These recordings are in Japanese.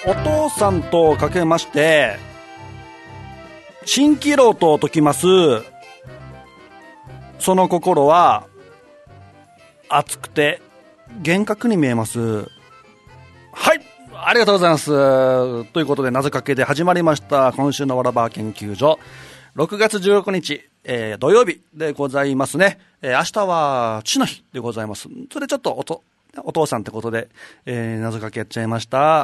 お父さんとかけまして蜃気楼と解きます。その心は熱くて厳格に見えます。はい、ありがとうございます。ということで謎かけで始まりました今週のわらば研究所、6月16日、土曜日でございますね。明日は父の日でございます。それちょっとお父さんってことで、謎かけやっちゃいました。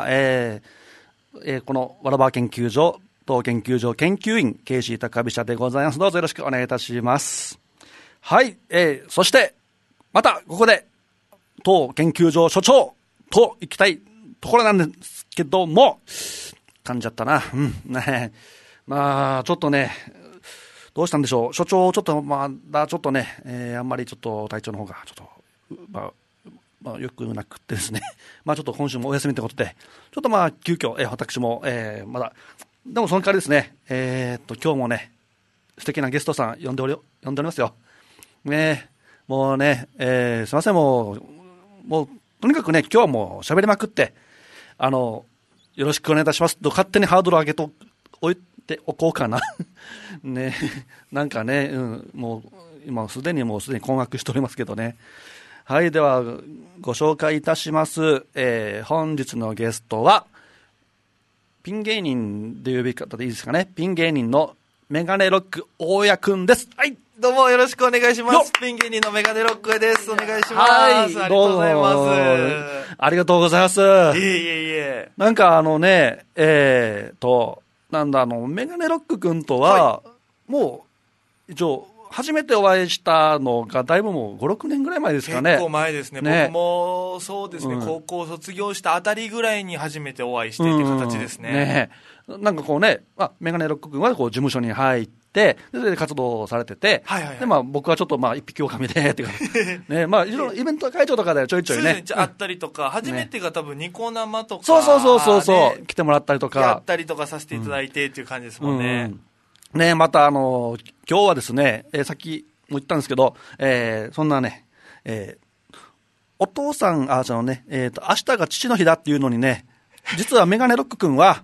このわらば研究所当研究所研究員ケイシー高飛車でございます。どうぞよろしくお願いいたします。はい、そしてまたここで当研究所所長と行きたいところなんですけども、噛んじゃったな。ね、まあちょっとね、どうしたんでしょう。所長ちょっとまだちょっとね、あんまりちょっと体調の方がちょっとよくなくってですねまあちょっと今週もお休みということで、ちょっとまあ急遽、私も、まだでもその代わりですね、今日もね素敵なゲストさん呼んでおりますよ。ね、もうね、すいません、もうとにかくね今日はもう喋りまくってよろしくお願いいたしますと勝手にハードル上げとおいておこうかなね、なんかね、もう今すでに困惑しておりますけどね。はい、ではご紹介いたします。本日のゲストはピン芸人で呼び方でいいですかね。ピン芸人のメガネロック大家くんです。はい、 どうもよろしくお願いします。ピン芸人のメガネロックです。お願いします。はい、ありがとうございます。 ありがとうございます。なんかね、なんだメガネロックくんとは、もう一応初めてお会いしたのがだいぶもう 5,6 年ぐらい前ですかね。 結構前ですね。僕もそうですね、高校卒業したあたりぐらいに初めてお会いしてって形ですね。 なんかこうね、メガネロック君はこう事務所に入ってそれで活動されてて、で僕はちょっと一匹狼でっていうかね、いろいろイベント会長とかでちょいちょいね、 あったりとか、初めてが多分ニコ生とか、 そう来てもらったりとかやったりとかさせていただいてっていう感じですもんね。 ね、また今日はですね、さっきも言ったんですけど、そんなね、お父さん明日が父の日だっていうのにね、実はメガネロック君は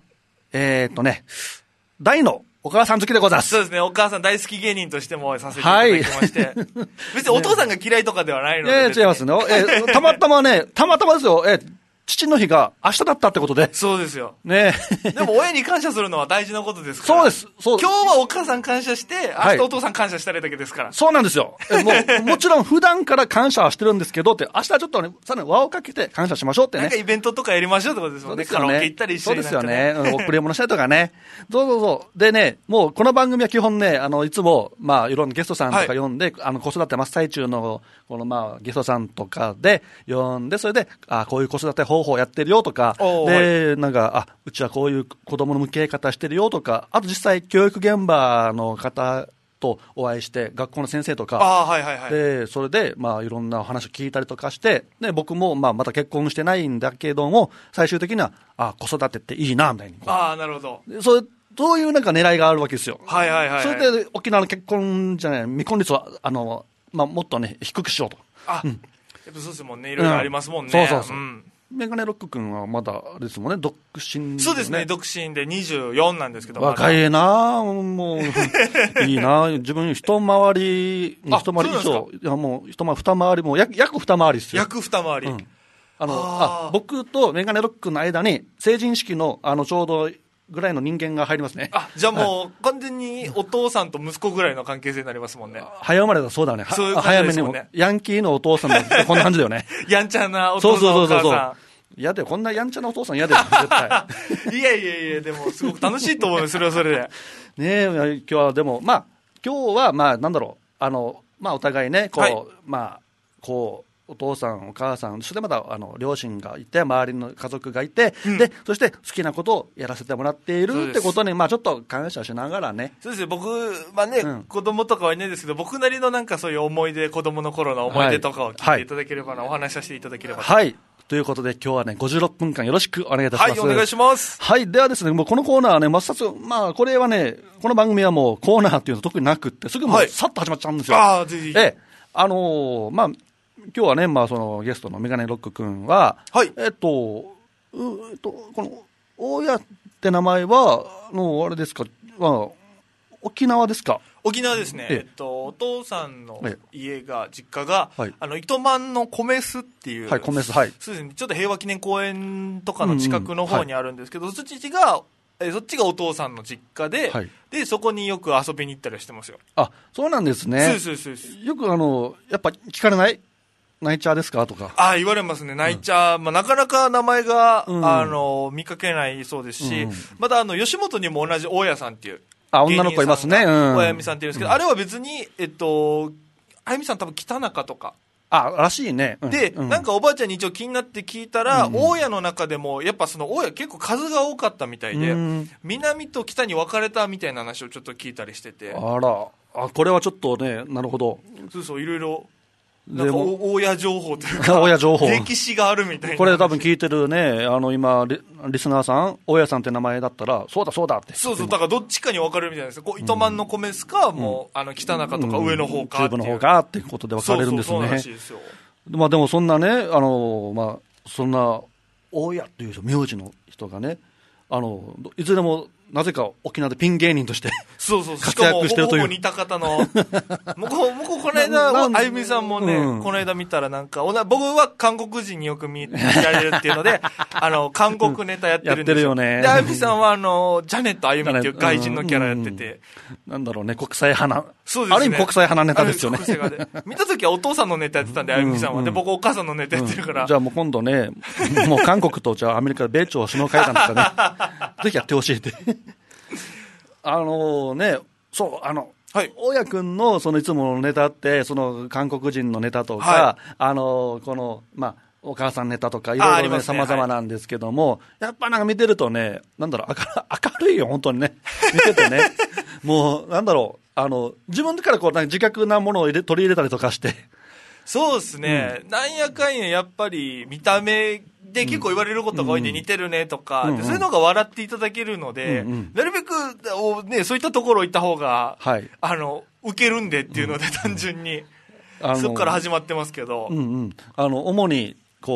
大のお母さん好きでございます。 そうですね、お母さん大好き芸人としてもさせていただきまして、別にお父さんが嫌いとかではないので、 違いますね。たまたまですよ。父の日が明日だったってことで。 そうですよ。 ねでも親に感謝するのは大事なことですから。 そうです。 今日はお母さん感謝して、明日お父さん感謝したらだけですから。 そうなんですよ。もちろん普段から感謝はしてるんですけどって、明日はちょっとね、さらに輪をかけて感謝しましょうってね。 なんかイベントとかやりましょうってことですもんね。カラオケ行ったり一緒に、 そうですよね。贈り物したりとかね。そう。でね、もうこの番組は基本ね、いつも、いろんなゲストさんとか呼んで、子育て真っ最中の、ゲストさんとかで呼んで、それで、こういう子育て方法やってるよとか、で、なんか、うちはこういう子供の向き合い方してるよとか、あと実際教育現場の方とお会いして、学校の先生とか、で、それで、いろんな話を聞いたりとかして、で、僕も、また結婚してないんだけども、最終的には、子育てっていいな、みたいに。 なるほど。 そういうなんか狙いがあるわけですよ。 それで、沖縄の結婚じゃない、未婚率は、もっとね、低くしようと。 やっぱそうですもんね。いろいろありますもんね。 そう。メガネロック君はまだあれですもんね、独身、 そうですね、独身で24なんですけど、 若いな、もういいな、自分一回り以上、いやもう二回りも約二回りですよ。 約二回り。 僕とメガネロック君の間に成人式のちょうどぐらいの人間が入りますね。 じゃあもう完全にお父さんと息子ぐらいの関係性になりますもんね。 早生まれだ、そうだね。 そういう感じですもんね。 早めにもヤンキーのお父さんだこんな感じだよね。 やんちゃなお父さんお母さん。 嫌だよ、こんなやんちゃなお父さん嫌だよ、絶対。 いや、でもすごく楽しいと思うよ、それはそれで。 ねえ、今日はでも、今日はなんだろう、お互いね、お父さんお母さん、そしてまた両親がいて、周りの家族がいて、でそして好きなことをやらせてもらっているってことに、ちょっと感謝しながらね。 そうですよ。僕はね、子供とかはいないですけど、僕なりのなんかそういう思い出、子供の頃の思い出とかを聞いていただければな、お話しさせていただければ。 はい。ということで今日はね56分間よろしくお願いいたします。 はい、お願いします。 はい、ではですね、もうこのコーナーはね、真っ先、これはね、この番組はもうコーナーっていうの特になくって、すぐもうさっと始まっちゃうんですよ。 ぜひ。 今日はね、そのゲストのメガネロック君は、この大家って名前は、あれですか、沖縄ですか？ 沖縄ですね。お父さんの家が、実家が、糸満の米須っていう、 はい、米須、はい。 そうですね、ちょっと平和記念公園とかの近くの方にあるんですけど、そっちがお父さんの実家で、で、そこによく遊びに行ったりしてますよ。 あ、そうなんですね。 そうです。 よくやっぱ聞かれない？ナイチャーですかとか。 言われますね。ナイチャー、なかなか名前が、見かけないそうですし、また吉本にも同じ大家さんっていう。 女の子いますね。 大家美さんっていうんですけど、あれは別に、あゆみさん多分北中とか。 らしいね。 で、なんかおばあちゃんに一応気になって聞いたら、大家の中でも、やっぱその大家結構数が多かったみたいで、南と北に分かれたみたいな話をちょっと聞いたりしてて。 これはちょっとね、なるほど。 そう、いろいろ。なんか大家情報というか、 大家情報。 歴史があるみたいな。 これ多分聞いてるね、今、リスナーさん、大家さんって名前だったら、そうだって。 そう、だからどっちかに分かれるみたいですよ。糸満の米須か、もう、北中とか上の方か。 中部の方かっていうことで分かれるんですね。 そうらしいですよ。 でもそんなね、そんな、大家っていう名字の人がね、いずれも、なぜか沖縄でピン芸人として活躍してるという。 ほぼ似た方の。この間、あゆみさんもね、この間見たらなんか、僕は韓国人によく見られるっていうので、韓国ネタやってるんですよ。 やってるよね。 で、あゆみさんはジャネットあゆみっていう外人のキャラやってて。 なんだろうね、国際派な。 そうですね。 ある意味国際派なネタですよね。 見たときはお父さんのネタやってたんで、あゆみさんは。で、僕お母さんのネタやってるから。 じゃあもう今度ね、もう韓国とじゃあアメリカで米朝首脳会談とかね、ぜひやってほしいって。そう、大家君のそのいつものネタって、その韓国人のネタとか、お母さんネタとか、いろいろね、様々なんですけども、やっぱなんか見てるとね、明るいよ、本当にね。見ててね。もう、自分から自覚なものを取り入れたりとかして。 そうですね。なんやかんや、やっぱり、見た目で結構言われることが多いんで似てるねとか、そういうのが笑っていただけるので、なるべく、そういったところ行った方が、受けるんでっていうので、単純に、そこから始まってますけど。 主に、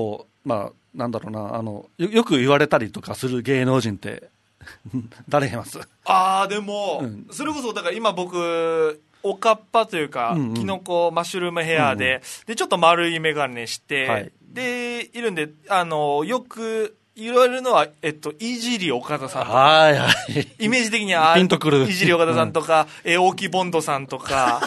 よく言われたりとかする芸能人って、誰います？ でも、それこそ、だから今僕、おかっぱというか、キノコマッシュルームヘアで、ちょっと丸い眼鏡して、で、いるんで、よく言われるのは、いじり岡田さんとか。イメージ的には、 ピンとくる。 いじり岡田さんとか、大木ボンドさんとか、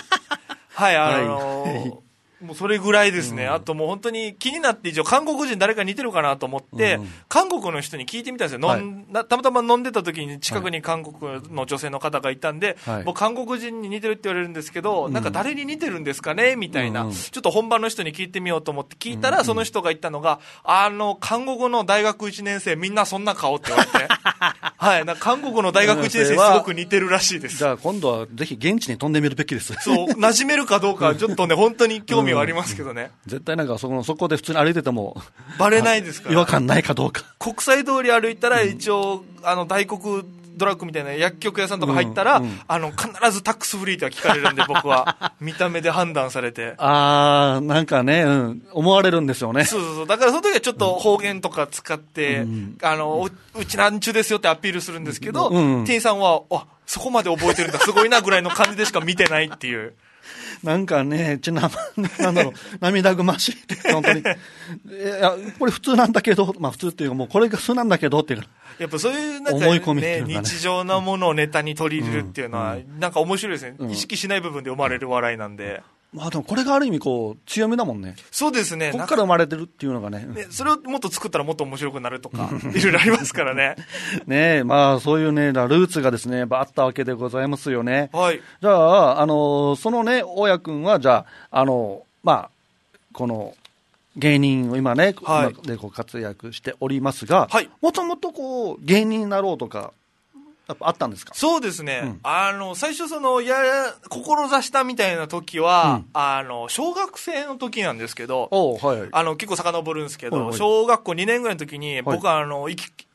もうそれぐらいですね。あともう本当に気になって一応韓国人誰か似てるかなと思って、韓国の人に聞いてみたんですよ。たまたま飲んでた時に近くに韓国の女性の方がいたんで、もう韓国人に似てるって言われるんですけど、なんか誰に似てるんですかねみたいな、ちょっと本場の人に聞いてみようと思って聞いたら、その人が言ったのが、韓国の大学1年生みんなそんな顔って言われて、韓国の大学1年生すごく似てるらしいです。 じゃあ今度はぜひ現地に飛んでみるべきです。 そう、馴染めるかどうかちょっとね、本当に興味はありますけどね。 絶対なんかそこで普通に歩いててもバレないですから。 違和感ないかどうか。 国際通り歩いたら一応、大黒ドラッグみたいな薬局屋さんとか入ったら、必ずタックスフリーっては聞かれるんで、僕は。見た目で判断されて。 なんかね、思われるんですよね。 そう。だからその時はちょっと方言とか使って、うちなんちゅうですよってアピールするんですけど、店員さんは、そこまで覚えてるんだ、すごいなぐらいの感じでしか見てないっていう。 なんかね、涙ぐましいって、本当に。これ普通なんだけど、普通っていうかもうこれが普通なんだけどっていうか。 やっぱそういう思い込みっていうかね、 日常なものをネタに取り入れるっていうのは、なんか面白いですね。意識しない部分で生まれる笑いなんで。 でもこれがある意味強みだもんね。 そうですね。 ここから生まれてるっていうのがね。 それをもっと作ったらもっと面白くなるとか、いろいろありますからね。 ねえ、そういうね、ルーツがですね、あったわけでございますよね。じゃあ、そのね、大家君は、じゃあ、この、芸人を今ね、で活躍しておりますが、もともと芸人になろうとか、やっぱあったんですか？ そうですね。最初志したみたいな時は、小学生の時なんですけど、結構遡るんですけど、小学校2年ぐらいの時に、僕は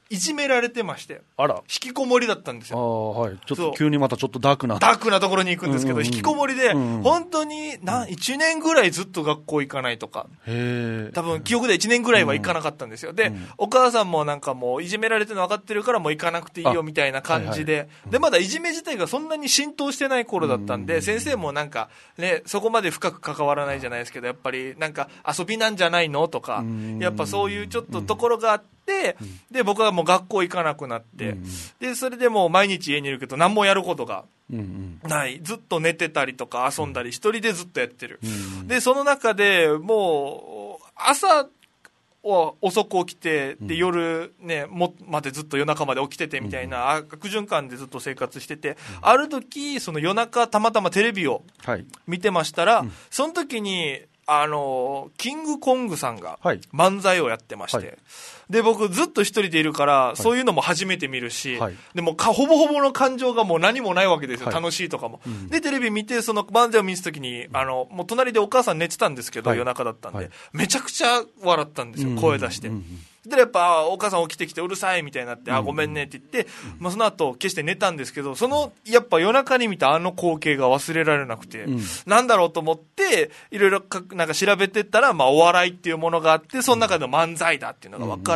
いじめられてまして、 あら。 引きこもりだったんですよ。 はい。ちょっと急にまたちょっとダークな。 ダークなところに行くんですけど、引きこもりで、本当に1年ぐらいずっと学校行かないとか、多分記憶で1年ぐらいは行かなかったんですよ。で、お母さんもなんかもういじめられてるの分かってるからもう行かなくていいよみたいな感じで、で、まだいじめ自体がそんなに浸透してない頃だったんで、先生もなんかね、そこまで深く関わらないじゃないですけど、やっぱりなんか遊びなんじゃないのとか、やっぱそういうちょっとところがあって、で、僕はもう学校行かなくなって、で、それでもう毎日家にいるけど何もやることがない。ずっと寝てたりとか遊んだり一人でずっとやってる。で、その中でもう朝は遅く起きて、で、夜ね、までずっと夜中まで起きててみたいな悪循環でずっと生活してて、ある時、その夜中たまたまテレビを見てましたら、その時に、キングコングさんが漫才をやってまして、で、僕ずっと一人でいるから、そういうのも初めて見るし、でもほぼほぼの感情がもう何もないわけですよ、楽しいとかも。で、テレビ見て、その漫才を見たときに、もう隣でお母さん寝てたんですけど、夜中だったんで、めちゃくちゃ笑ったんですよ、声出して。で、やっぱ、お母さん起きてきてうるさいみたいになって、ごめんねって言って、まあその後、決して寝たんですけど、やっぱ夜中に見た光景が忘れられなくて、なんだろうと思って、いろいろなんか調べてったら、まあお笑いっていうものがあって、その中で漫才だっていうのが分かって、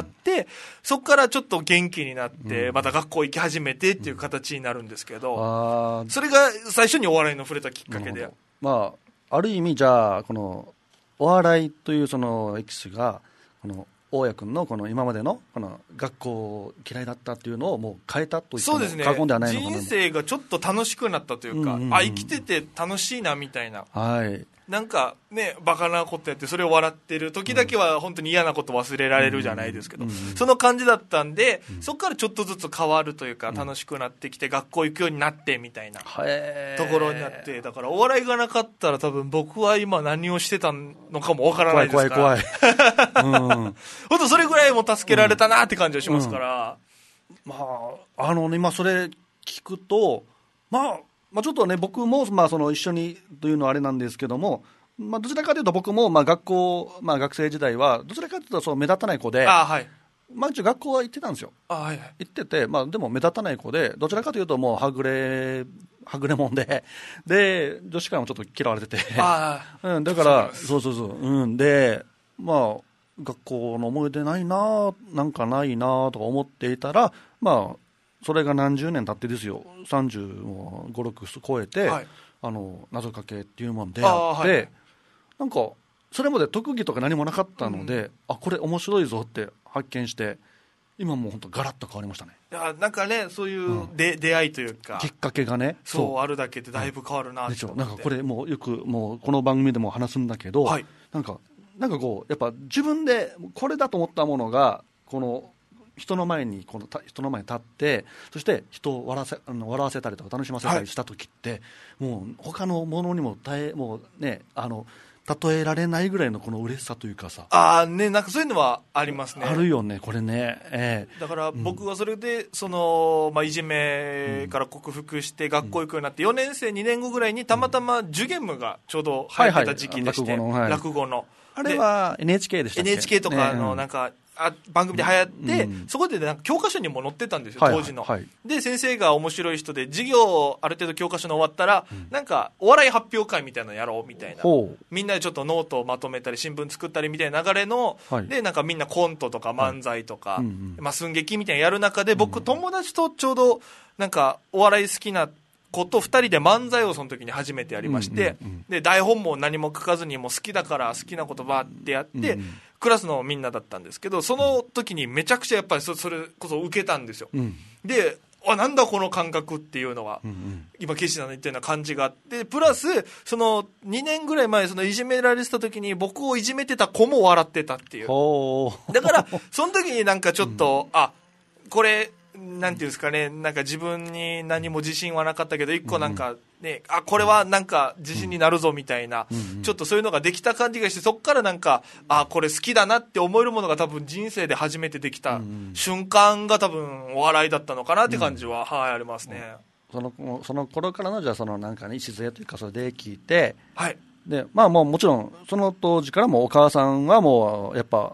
そこからちょっと元気になって、また学校行き始めてっていう形になるんですけど、それが最初にお笑いの触れたきっかけで。 まあ、ある意味じゃあ、この、お笑いというそのエキスが、この、大家君のこの今までのこの学校嫌いだったっていうのをもう変えたと言っても過言ではないのかな。 人生がちょっと楽しくなったというか、生きてて楽しいなみたいな。なんかね、バカなことやってそれを笑ってる時だけは本当に嫌なこと忘れられるじゃないですけど、その感じだったんで、そこからちょっとずつ変わるというか、楽しくなってきて学校行くようになってみたいなところになって、だからお笑いがなかったら多分僕は今何をしてたのかもわからないですから。怖い。本当それぐらいも助けられたなって感じがしますから。 まあ、今それ聞くと、まあちょっとね、僕もまあその一緒にというのはあれなんですけども、まあ、どちらかというと僕もまあ学生時代はどちらかというとそう目立たない子で、まあ一応学校は行ってたんですよ。行ってて、まあでも目立たない子で、どちらかというともうはぐれもんで、女子会もちょっと嫌われてて、だからで、まあ学校の思い出ないな、なんかないなとか思っていたら、まあそれが何十年経ってですよ、35、6超えて、謎かけっていうもんであって、なんかそれまで特技とか何もなかったので、これ面白いぞって発見して、今もう本当ガラッと変わりましたね。 いや、なんかね、そういう出会いというかきっかけがね、 そうあるだけでだいぶ変わるなって思って。 なんかこれもうよくもうこの番組でも話すんだけど、なんかこうやっぱ自分でこれだと思ったものがこの人の前に立って、そして人を笑わせたりとか楽しませたりした時って、もう他のものにももうね、例えられないぐらいのこの嬉しさというかさ、 なんかそういうのはありますね。 あるよね、これね。 だから僕はそれでいじめから克服して学校行くようになって、4年生2年後ぐらいにたまたまジュゲムがちょうど流行ってた時期でして、落語のあれは NHK でしたっけ。 NHK とかなんか番組で流行って、そこでなんか教科書にも載ってたんですよ、当時の。で、先生が面白い人で、授業ある程度教科書の終わったら、なんかお笑い発表会みたいなのやろうみたいな、みんなでちょっとノートをまとめたり新聞作ったりみたいな流れの、でなんかみんなコントとか漫才とか、寸劇みたいなのやる中で、僕友達とちょうどなんかお笑い好きな子と2人で漫才をその時に初めてやりまして、で台本も何も書かずにもう好きだから好きなことバーってやって、クラスのみんなだったんですけど、その時にめちゃくちゃやっぱりそれこそ受けたんですよ。で、なんだこの感覚っていうのは、今岸さんの言ったような感じがあって、プラスその2年ぐらい前、そのいじめられてた時に僕をいじめてた子も笑ってたっていう。だからその時になんかちょっと、これなんていうんですかね、なんか自分に何も自信はなかったけど、一個なんかね、これはなんか自信になるぞみたいな、ちょっとそういうのができた感じがして、そこからなんか、これ好きだなって思えるものが多分人生で初めてできた瞬間が多分お笑いだったのかなって感じは、ありますね。 その頃からのじゃあそのなんかね、礎というかそれで聞いて、でまあもちろんその当時からもお母さんはもうやっぱ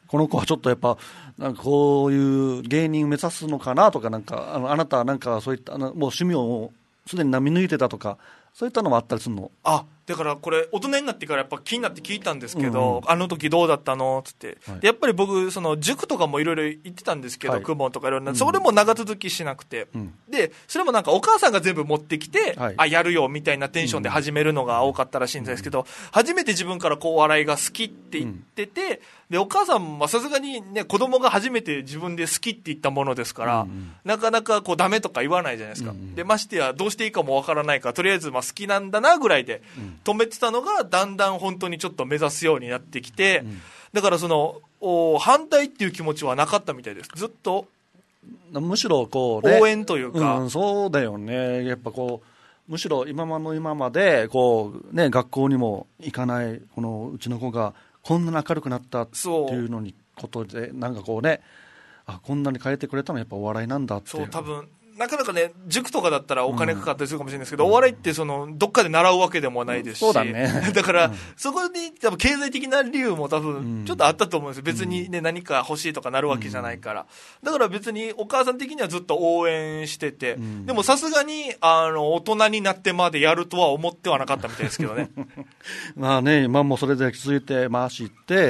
この子はちょっとやっぱなんかこういう芸人目指すのかなとか、なんかあなたはなんかそういったもう趣味をすでに見抜いてたとか、そういったのもあったりするの？ だからこれ大人になってからやっぱ気になって聞いたんですけど、あの時どうだったのつって、でやっぱり僕その塾とかもいろいろ行ってたんですけど、公文とかいろんな、それも長続きしなくて、でそれもなんかお母さんが全部持ってきて、やるよみたいなテンションで始めるのが多かったらしいんですけど、初めて自分からこうお笑いが好きって言ってて、でお母さんはさすがにね、子供が初めて自分で好きって言ったものですから、なかなかこうダメとか言わないじゃないですか、でましてやどうしていいかもわからないから、とりあえずまあ好きなんだなぐらいで止めてたのが、だんだん本当にちょっと目指すようになってきて、だからその反対っていう気持ちはなかったみたいです。ずっとむしろこう、ね、 応援というか、 そうだよね。やっぱこうむしろ今までこう、ね、学校にも行かないこのうちの子がこんなに明るくなったっていうのにことで、なんかこうね、こんなに変えてくれたのはやっぱお笑いなんだって。 そう多分なかなかね、塾とかだったらお金かかったりするかもしれないですけど、お笑いってそのどっかで習うわけでもないですし、 そうだね、 だから、そこに多分経済的な理由も多分ちょっとあったと思うんですよ。別にね、何か欲しいとかなるわけじゃないから、だから別にお母さん的にはずっと応援してて、でもさすがに大人になってまでやるとは思ってはなかったみたいですけどね。 まあね、今もそれで続いて回して、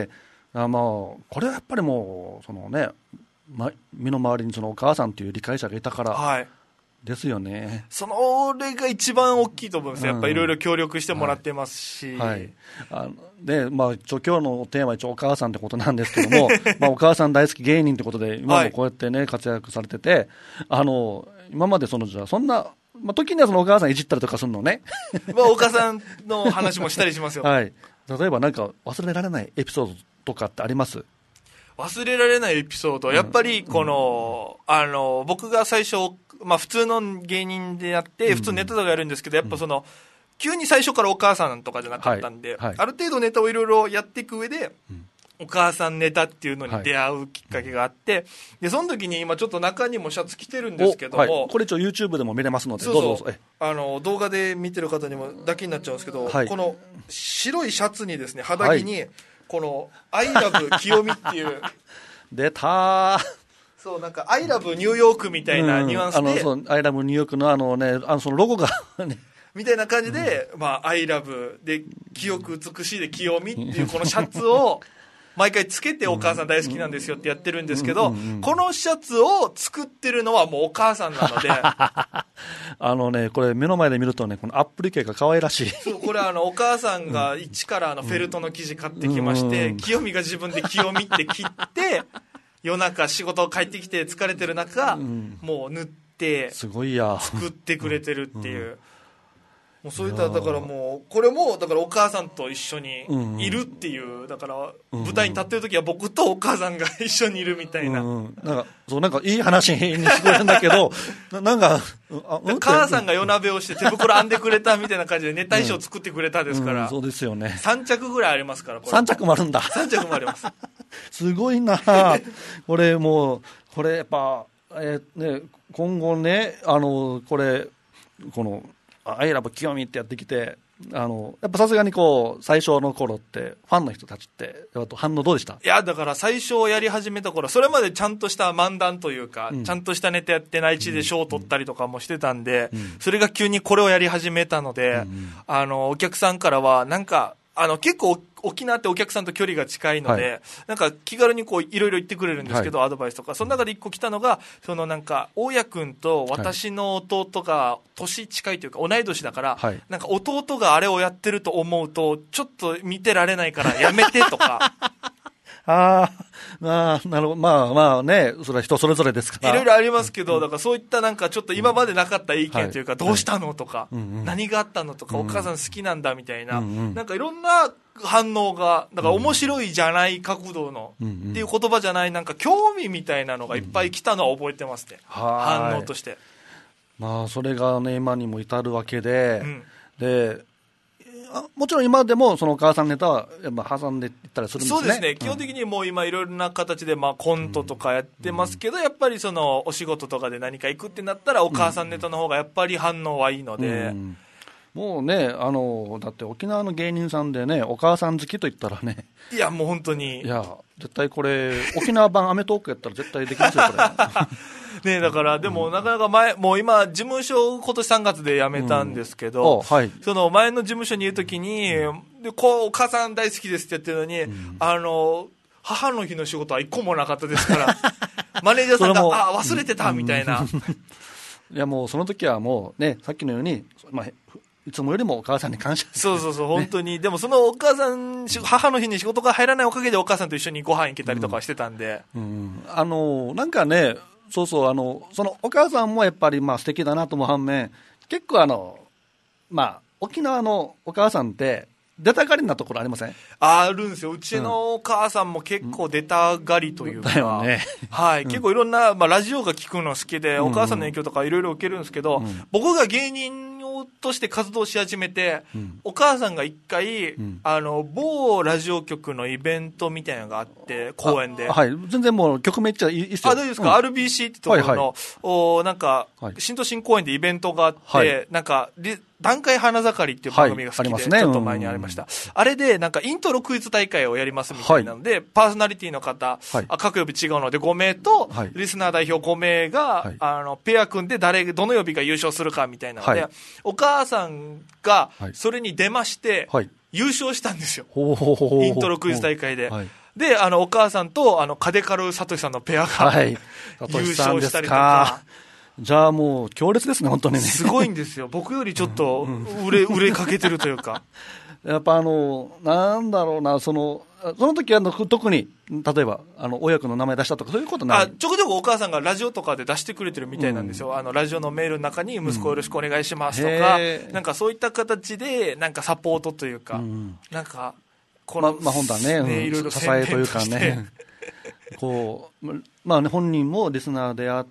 これはやっぱりもうそのね、身の回りにそのお母さんという理解者がいたからですよね。 それが一番大きいと思います。やっぱりいろいろ協力してもらってますし、 で今日のテーマは一応お母さんってことなんですけどもお母さん大好き芸人ってことで今もこうやってね、活躍されてて、今までじゃあそんな、時にはそのお母さんいじったりとかするのねお母さんの話もしたりしますよ、 例えばなんか忘れられないエピソードとかってあります？ 忘れられないエピソード、やっぱりこの、僕が最初、普通の芸人でやって、普通ネタとかやるんですけど、やっぱその、急に最初からお母さんとかじゃなかったんで、ある程度ネタをいろいろやっていく上で、お母さんネタっていうのに出会うきっかけがあって、でその時に今ちょっと中にもシャツ着てるんですけども、 これ一応 YouTube でも見れますので、どうぞ。 動画で見てる方にもだけになっちゃうんですけど、この白いシャツにですね、肌着に、この「アイラブ清美」っていう出たそうなんか「アイラブニューヨーク」みたいなニュアンスで、 アイラブニューヨークのそのロゴがみたいな感じで「アイラブ」で「清く美しい」で「清美」っていうこのシャツを毎回つけてお母さん大好きなんですよってやってるんですけど、このシャツを作ってるのはもうお母さんなのでこれ目の前で見るとね、このアップリケが可愛らしい。 そうこれお母さんが一からフェルトの生地買ってきまして、清美が自分で清美って切って夜中仕事帰ってきて疲れてる中、もう塗ってすごいや作ってくれてるっていう、もうそういっただからもうこれもだからお母さんと一緒にいるっていう、だから舞台に立ってる時は僕とお母さんが一緒にいるみたいな、 なんかいい話に聞こえるんだけどなんか母さんが夜鍋をして手袋編んでくれたみたいな感じでネタ衣装作ってくれたですから、 そうですよね。 3着ぐらいありますから、これ 3着もあるんだ。 3着もありますすごいなこれもうこれやっぱ、今後ね、このアイラブ清美ってやってきて、やっぱさすがに最初の頃ってファンの人たちって反応どうでした？ いやだから最初やり始めた頃、それまでちゃんとした漫談というか、ちゃんとしたネタやって内地で賞を取ったりとかもしてたんで、それが急にこれをやり始めたので、お客さんからはなんか結構沖縄ってお客さんと距離が近いので、なんか気軽にいろいろ言ってくれるんですけど、アドバイスとか、その中で一個来たのが、なんか大家君と私の弟が年近いというか同い年だから、なんか弟があれをやってると思うとちょっと見てられないからやめてとかなるほど。ね、それは人それぞれですから。 いろいろありますけど、だからそういったなんかちょっと今までなかった意見というか、どうしたのとか、何があったのとか、お母さん好きなんだみたいな、なんかいろんな反応が、だから面白いじゃない角度の、っていう言葉じゃない、なんか興味みたいなのがいっぱい来たのは覚えてますね。反応として。 それがね、今にも至るわけで、で、もちろん今でもそのお母さんネタは挟んでいったりするんですね。 そうですね、基本的にもう今いろいろな形でコントとかやってますけど、やっぱりそのお仕事とかで何か行くってなったらお母さんネタの方がやっぱり反応はいいので、 もうね、だって沖縄の芸人さんでね、お母さん好きと言ったらね、 いや、もう本当に。 いや、絶対これ、沖縄版アメトーークやったら絶対できますよ、これ。 ね、だから、でも、なかなかもう今、事務所、今年3月で辞めたんですけど、 はい、 その前の事務所にいるときに、でお母さん大好きですって言ってるのに、母の日の仕事は一個もなかったですから、マネージャーさんが、忘れてたみたいな。 いや、もうその時はもうね、さっきのように、いつもよりもお母さんに感謝。 そう、本当に。でもそのお母さん、母の日に仕事が入らないおかげでお母さんと一緒にご飯行けたりとかしてたんで。 なんかね、そうそう、そのお母さんもやっぱり素敵だなと思う反面、結構沖縄のお母さんって、出たがりなところありません？ あるんですよ。うちのお母さんも結構出たがりというか、 だよね。 はい、結構いろんな、ラジオが聞くの好きで、お母さんの影響とかいろいろ受けるんですけど、僕が芸人として活動し始めて、お母さんが一回、某ラジオ局のイベントみたいなのがあって、公演で。 はい、全然もう曲名言っちゃいいっすよ。 大丈夫ですか？ RBC ってところの、なんか、新都心公園でイベントがあって、なんか、段階花盛りっていう番組が好きで、ちょっと前にありました。あれで、なんかイントロクイズ大会をやりますみたいなので、パーソナリティの方、各曜日違うので5名と、リスナー代表5名が、ペア組んでどの曜日が優勝するかみたいなので、お母さんがそれに出まして、優勝したんですよ。イントロクイズ大会で。で、お母さんと、カデカルサトシさんのペアが、優勝したりとか。 じゃあもう強烈ですね、本当にね。 すごいんですよ。僕よりちょっと売れかけてるというか。 やっぱなんだろうな、その時は特に、例えば、親子の名前出したとか、そういうことない？ ちょこちょこお母さんがラジオとかで出してくれてるみたいなんですよ。ラジオのメールの中に、息子よろしくお願いしますとか、なんかそういった形で、なんかサポートというか、なんか、 本当はね、 いろいろ支えというかね、本人もリスナーであって、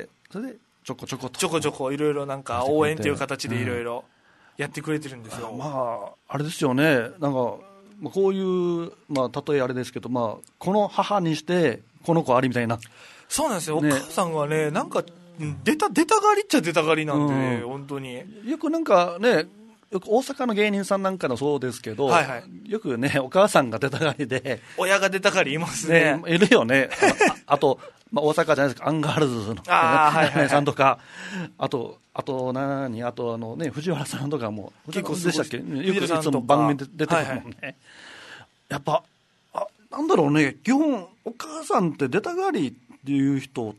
それでちょこちょこいろいろなんか応援という形でいろいろやってくれてるんですよ。 あれですよね、なんかこういう、例えあれですけど、この母にしてこの子ありみたいな。 そうなんですよ、お母さんがね、なんか出たがりっちゃ出たがりなんで、ね、本当によくなんかね、よく大阪の芸人さんなんかのそうですけど、よくね、お母さんが出たがりで、 親が出たがりいますね。 いるよね。あと、大阪じゃないですか、アンガールズのさんとか、あと藤原さんとかも、結構でしたっけ、よくいつも番組で出てくるもんね。やっぱ、なんだろうね、基本、お母さんって出たがりっていう人って、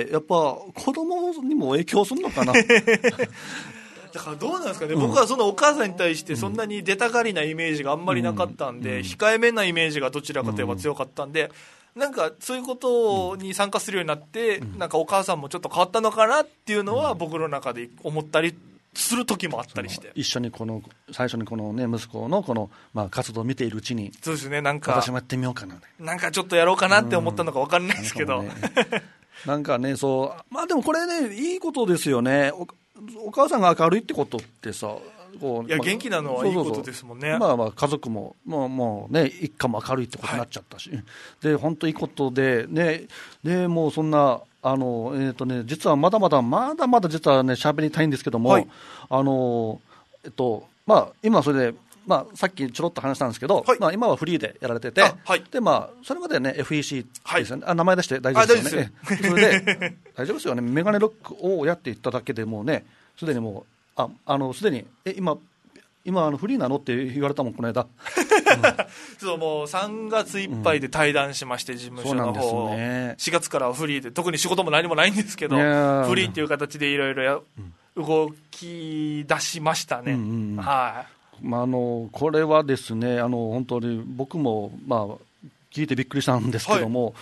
やっぱ子供にも影響するのかな。 だからどうなんですかね、僕はそのお母さんに対してそんなに出たがりなイメージがあんまりなかったんで、控えめなイメージがどちらかといえば強かったんで、なんかそういうことに参加するようになって、なんかお母さんもちょっと変わったのかなっていうのは僕の中で思ったりする時もあったりして、 一緒に最初にこのね、息子のこの活動を見ているうちに、 そうですね、なんか私もやってみようかな、 なんかちょっとやろうかなって思ったのか分かんないですけど、 なんかね、でもこれね、いいことですよね。お母さんが明るいってことってさ、 いや、元気なのはいいことですもんね。 家族ももうね、一家も明るいってことになっちゃったし、で本当いいことでね。でもうそんな実はまだまだ実はね、喋りたいんですけども、今それで、さっきちょろっと話したんですけど、今はフリーでやられてて、でそれまでね FEC ですよね、名前出して大丈夫ですよね。それで大丈夫ですよね。メガネロックをやっていっただけでもうね、すでにもうすでに今フリーなのって言われたもん、この間。 そうもう3月いっぱいで退団しまして、事務所の方、4月からはフリーで、特に仕事も何もないんですけど、フリーっていう形でいろいろ動き出しましたね。 これはですね、本当に僕も聞いてびっくりしたんですけども、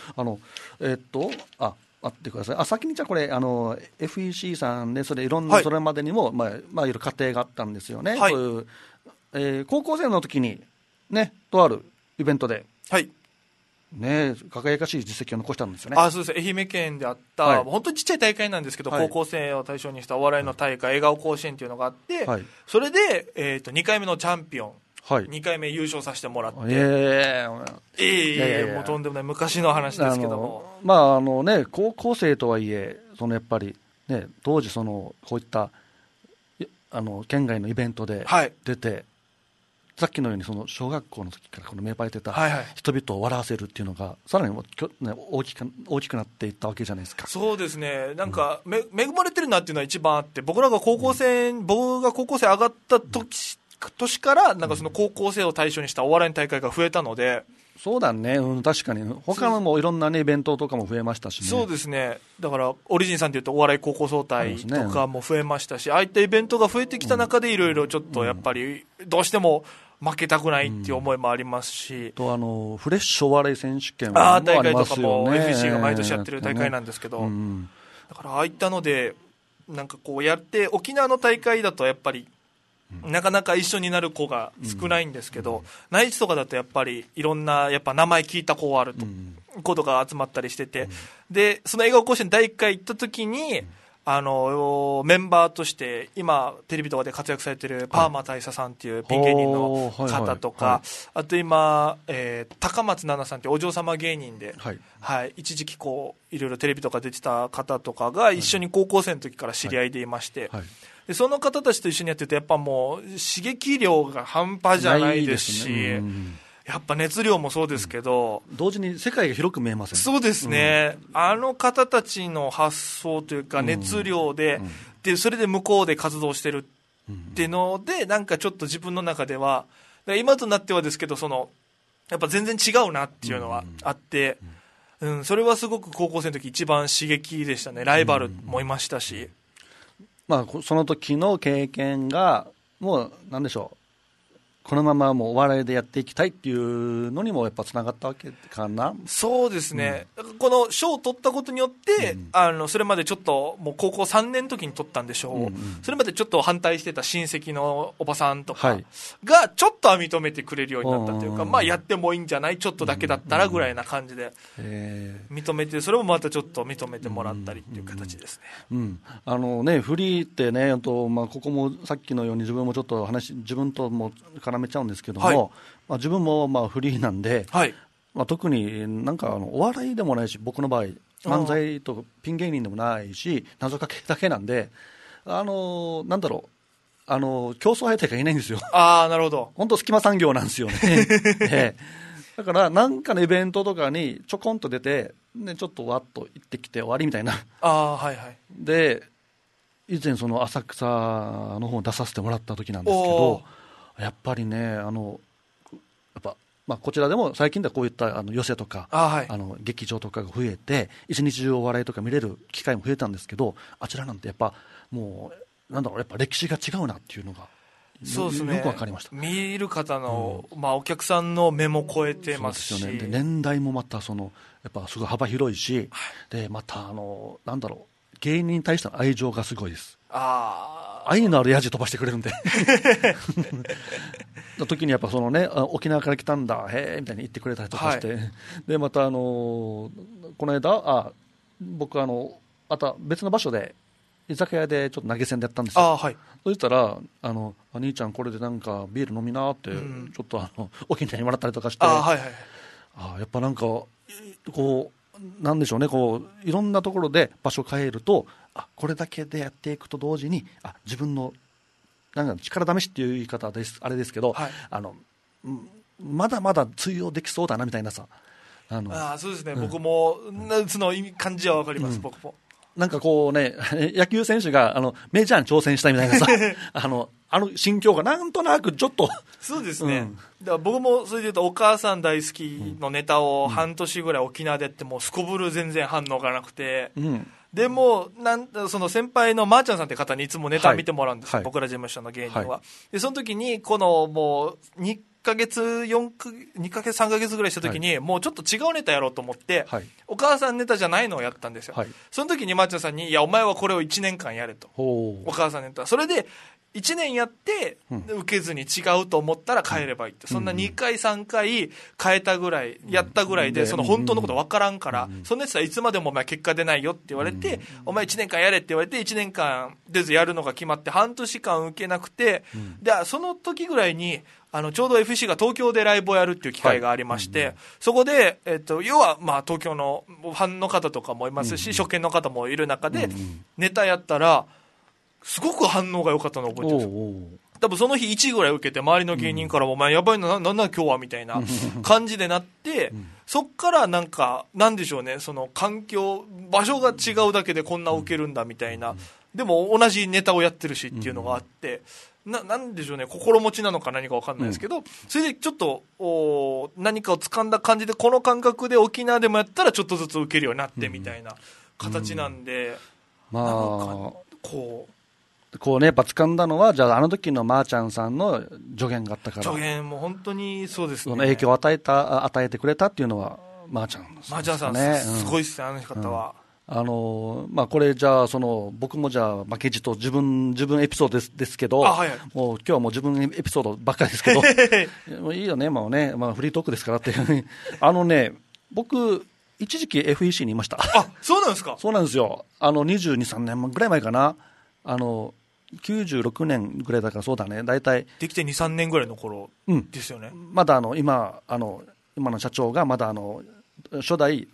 待ってください。先にじゃあこれFEC さんで、それいろんな、それまでにもいろいろ過程があったんですよね。そういう、高校生の時にね、とあるイベントで、ね、輝かしい実績を残したんですよね。 そうです。愛媛県であった、本当にちっちゃい大会なんですけど、高校生を対象にしたお笑いの大会、笑顔甲子園っていうのがあって、それで、2回目のチャンピオン、2回目優勝させてもらって、もうとんでもない昔の話ですけども、高校生とはいえ、やっぱりね、当時こういった県外のイベントではい出て、さっきのようにその小学校の時からこの芽生えてたはいはい人々を笑わせるっていうのがさらに大きくなっていったわけじゃないですか。 そうですね、なんか、恵まれてるなっていうのは一番あって、僕が高校生上がった年から、なんかその高校生を対象にしたお笑いの大会が増えたので、 そうだね、確かに他のもいろんな、ね、イベントとかも増えましたしね。 そうですね、だからオリジンさんでいうとお笑い高校総体とかも増えましたし、ああいったイベントが増えてきた中でいろいろちょっとやっぱりどうしても負けたくないっていう思いもありますし、 とフレッシュお笑い選手権もありますよね。 大会とかも FC が毎年やってる大会なんですけど、だからああいったのでなんかこうやって、沖縄の大会だとやっぱりなかなか一緒になる子が少ないんですけど、内地とかだとやっぱりいろんなやっぱ名前聞いた子あると、子とか集まったりしてて、でその笑顔甲子園第1回行った時に、メンバーとして今テレビとかで活躍されてるパーマ大佐さんっていうピン芸人の方とか、あと今、高松菜奈さんっていうお嬢様芸人で、一時期こういろいろテレビとか出てた方とかが一緒に高校生の時から知り合いでいまして、でその方たちと一緒にやってるとやっぱもう刺激量が半端じゃないですし、やっぱ熱量もそうですけど、 同時に世界が広く見えますね。 そうですね、あの方たちの発想というか熱量で、でそれで向こうで活動してるっていうので、なんかちょっと自分の中では今となってはですけど、やっぱ全然違うなっていうのはあって、それはすごく高校生の時一番刺激でしたね。ライバルもいましたし、 その時の経験がもう何でしょう、このままもうお笑いでやっていきたいっていうのにもやっぱつながったわけかな。 そうですね、この賞を取ったことによって、それまでちょっともう高校3年の時に取ったんでしょう、それまでちょっと反対してた親戚のおばさんとかがちょっとは認めてくれるようになったというか、やってもいいんじゃない、ちょっとだけだったらぐらいな感じで認めて、それもまたちょっと認めてもらったりっていう形ですね。 フリーってね、ここもさっきのように自分もちょっと自分とも絡めちゃうんですけども、自分もフリーなんで、特になんかお笑いでもないし、僕の場合漫才とピン芸人でもないし、謎かけだけなんで、なんだろう、競争相手がいないんですよ。 なるほど。 本当隙間産業なんですよね。だからなんかのイベントとかにちょこんと出て、ちょっとわっと行ってきて終わりみたいな。で以前その浅草の方に出させてもらった時なんですけど、やっぱりね、やっぱこちらでも最近ではこういった寄席とか、劇場とかが増えて一日中お笑いとか見れる機会も増えたんですけど、あちらなんてやっぱもうなんだろう、やっぱ歴史が違うなっていうのがそうですね、 よくわかりました。 見る方の、お客さんの目も超えてますし、 そうですよね。で年代もまたやっぱすごい幅広いし、でまたなんだろう、芸人に対しての愛情がすごいです。愛のあるヤジ飛ばしてくれるんで時にやっぱ沖縄から来たんだへえみたいに言ってくれたりとかして、でまたこの間僕また別の場所で居酒屋でちょっと投げ銭でやったんですよ。そしたら兄ちゃんこれでなんかビール飲みなって、ちょっと沖縄にもらったりとかして、やっぱなんかこうなんでしょうね、こういろんなところで場所変えると、これだけでやっていくと同時に自分のなんか力試しっていう言い方ですあれですけど、まだまだ通用できそうだなみたいなさ、 そうですね、僕もその感じは分かります。僕もなんかこうね、野球選手がメジャーに挑戦したいみたいなさ心境がなんとなくちょっとそうですね、だから僕もそれで言うとお母さん大好きのネタを半年ぐらい沖縄でやってもすこぶる全然反応がなくて、でもその先輩のまーちゃんさんって方にいつもネタ見てもらうんですよ、僕ら事務所の芸人は。でその時にこのもう2ヶ月3ヶ月ぐらいした時に、もうちょっと違うネタやろうと思って、お母さんネタじゃないのをやったんですよ。その時にまーちゃんさんに、いやお前はこれを1年間やれと、お母さんネタそれで1年やって受けずに違うと思ったら変えればいいって、そんな2回3回変えたぐらいやったぐらいで、その本当のこと分からんから、そんなやつはいつまでもお前結果出ないよって言われて、お前1年間やれって言われて1年間出ずやるのが決まって半年間受けなくて、でその時ぐらいにちょうど FC が東京でライブをやるっていう機会がありまして、そこで、要は東京のファンの方とかもいますし、初見の方もいる中でネタやったらすごく反応が良かったのを覚えてます。 おうおう多分その日1位ぐらい受けて、周りの芸人からも、お前やばいな、なんだ今日はみたいな感じでなって、そっからなんか、なんでしょうね、その環境、場所が違うだけでこんな受けるんだみたいな、でも同じネタをやってるしっていうのがあって、なんでしょうね、心持ちなのか何か分かんないですけど、それでちょっと何かを掴んだ感じで、この感覚で沖縄でもやったらちょっとずつ受けるようになってみたいな形なんで、 まあ、 なんかこうね、やっぱ掴んだのは、じゃあ、あの時のまーちゃんさんの助言があったから、 助言も本当にそうですね。 その影響を与えてくれたっていうのは、まーちゃんですね。 まーちゃんさん、すごいっすね、あの方は。 まあ、これ、じゃあ、僕もじゃあ、負けじと自分エピソードですけど、 はいはい、 もう今日はもう自分エピソードばっかりですけど、もういいよね、もうね、まあ、フリートークですからっていう僕、一時期 FEC にいました。 あ、そうなんですか。 そうなんですよ。22、3年ぐらい前かな。96年ぐらいだからそうだね。大体。 できて2、3年ぐらいの頃ですよね。 まだ今の社長がまだ初代、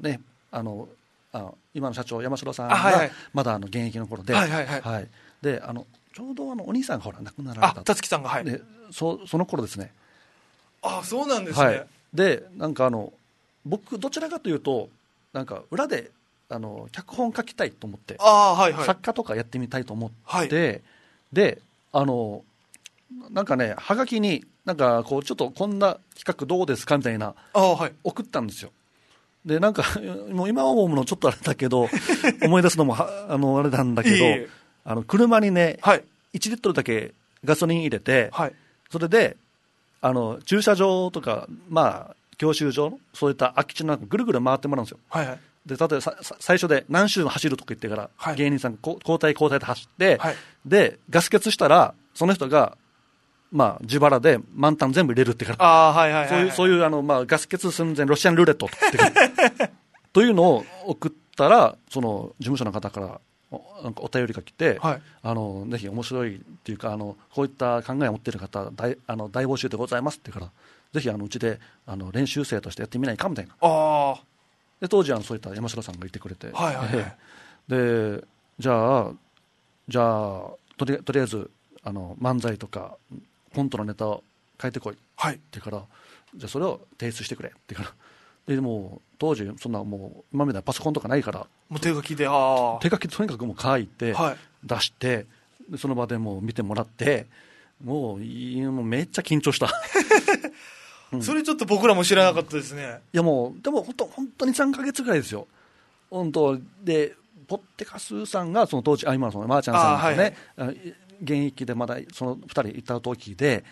今の社長、山城さんがまだ現役の頃で、で、ちょうどお兄さんがほら亡くなられた。 辰木さんが、はい。 で、その頃ですね。 あ、そうなんですね。はい、 で、なんか僕、どちらかというと、なんか裏で、脚本書きたいと思って、作家とかやってみたいと思って、で、なんかね、はがきに、なんかこう、ちょっとこんな企画どうですかみたいな、送ったんですよ。で、なんか、もう今思うのちょっとあれだけど、思い出すのもあれなんだけど、車にね、1リットルだけガソリン入れて、それで、駐車場とか、まあ、教習所、そういった空き地の中ぐるぐる回ってもらうんですよ。で、例えば最初で何周も走るとか言ってから、芸人さん交代で走って、で、ガス欠したら、その人が、まあ、自腹で満タン全部入れるってから、そういうまあ、ガス欠寸前ロシアンルーレットってというのを送ったら、その事務所の方からなんかお便りが来て、ぜひ面白いっていうか、こういった考えを持っている方大募集でございますってから、ぜひうちで練習生としてやってみないかみたいな。で当時そういった山城さんがいてくれて、でじゃあとりあえず漫才とかコントのネタを書いてこいって言うから、じゃあそれを提出してくれってから、でもう当時そんなもう今みたいなパソコンとかないから、 もう手書きでとにかくもう書いて、出してでその場でもう見てもらって、もうめっちゃ緊張したそれちょっと僕らも知らなかったですね。 いやもうでも本当に3ヶ月ぐらいですよ。本当で、ポッテカスさんがその当時今のそのまーちゃんさんとね、現役でまだその2人いた時で、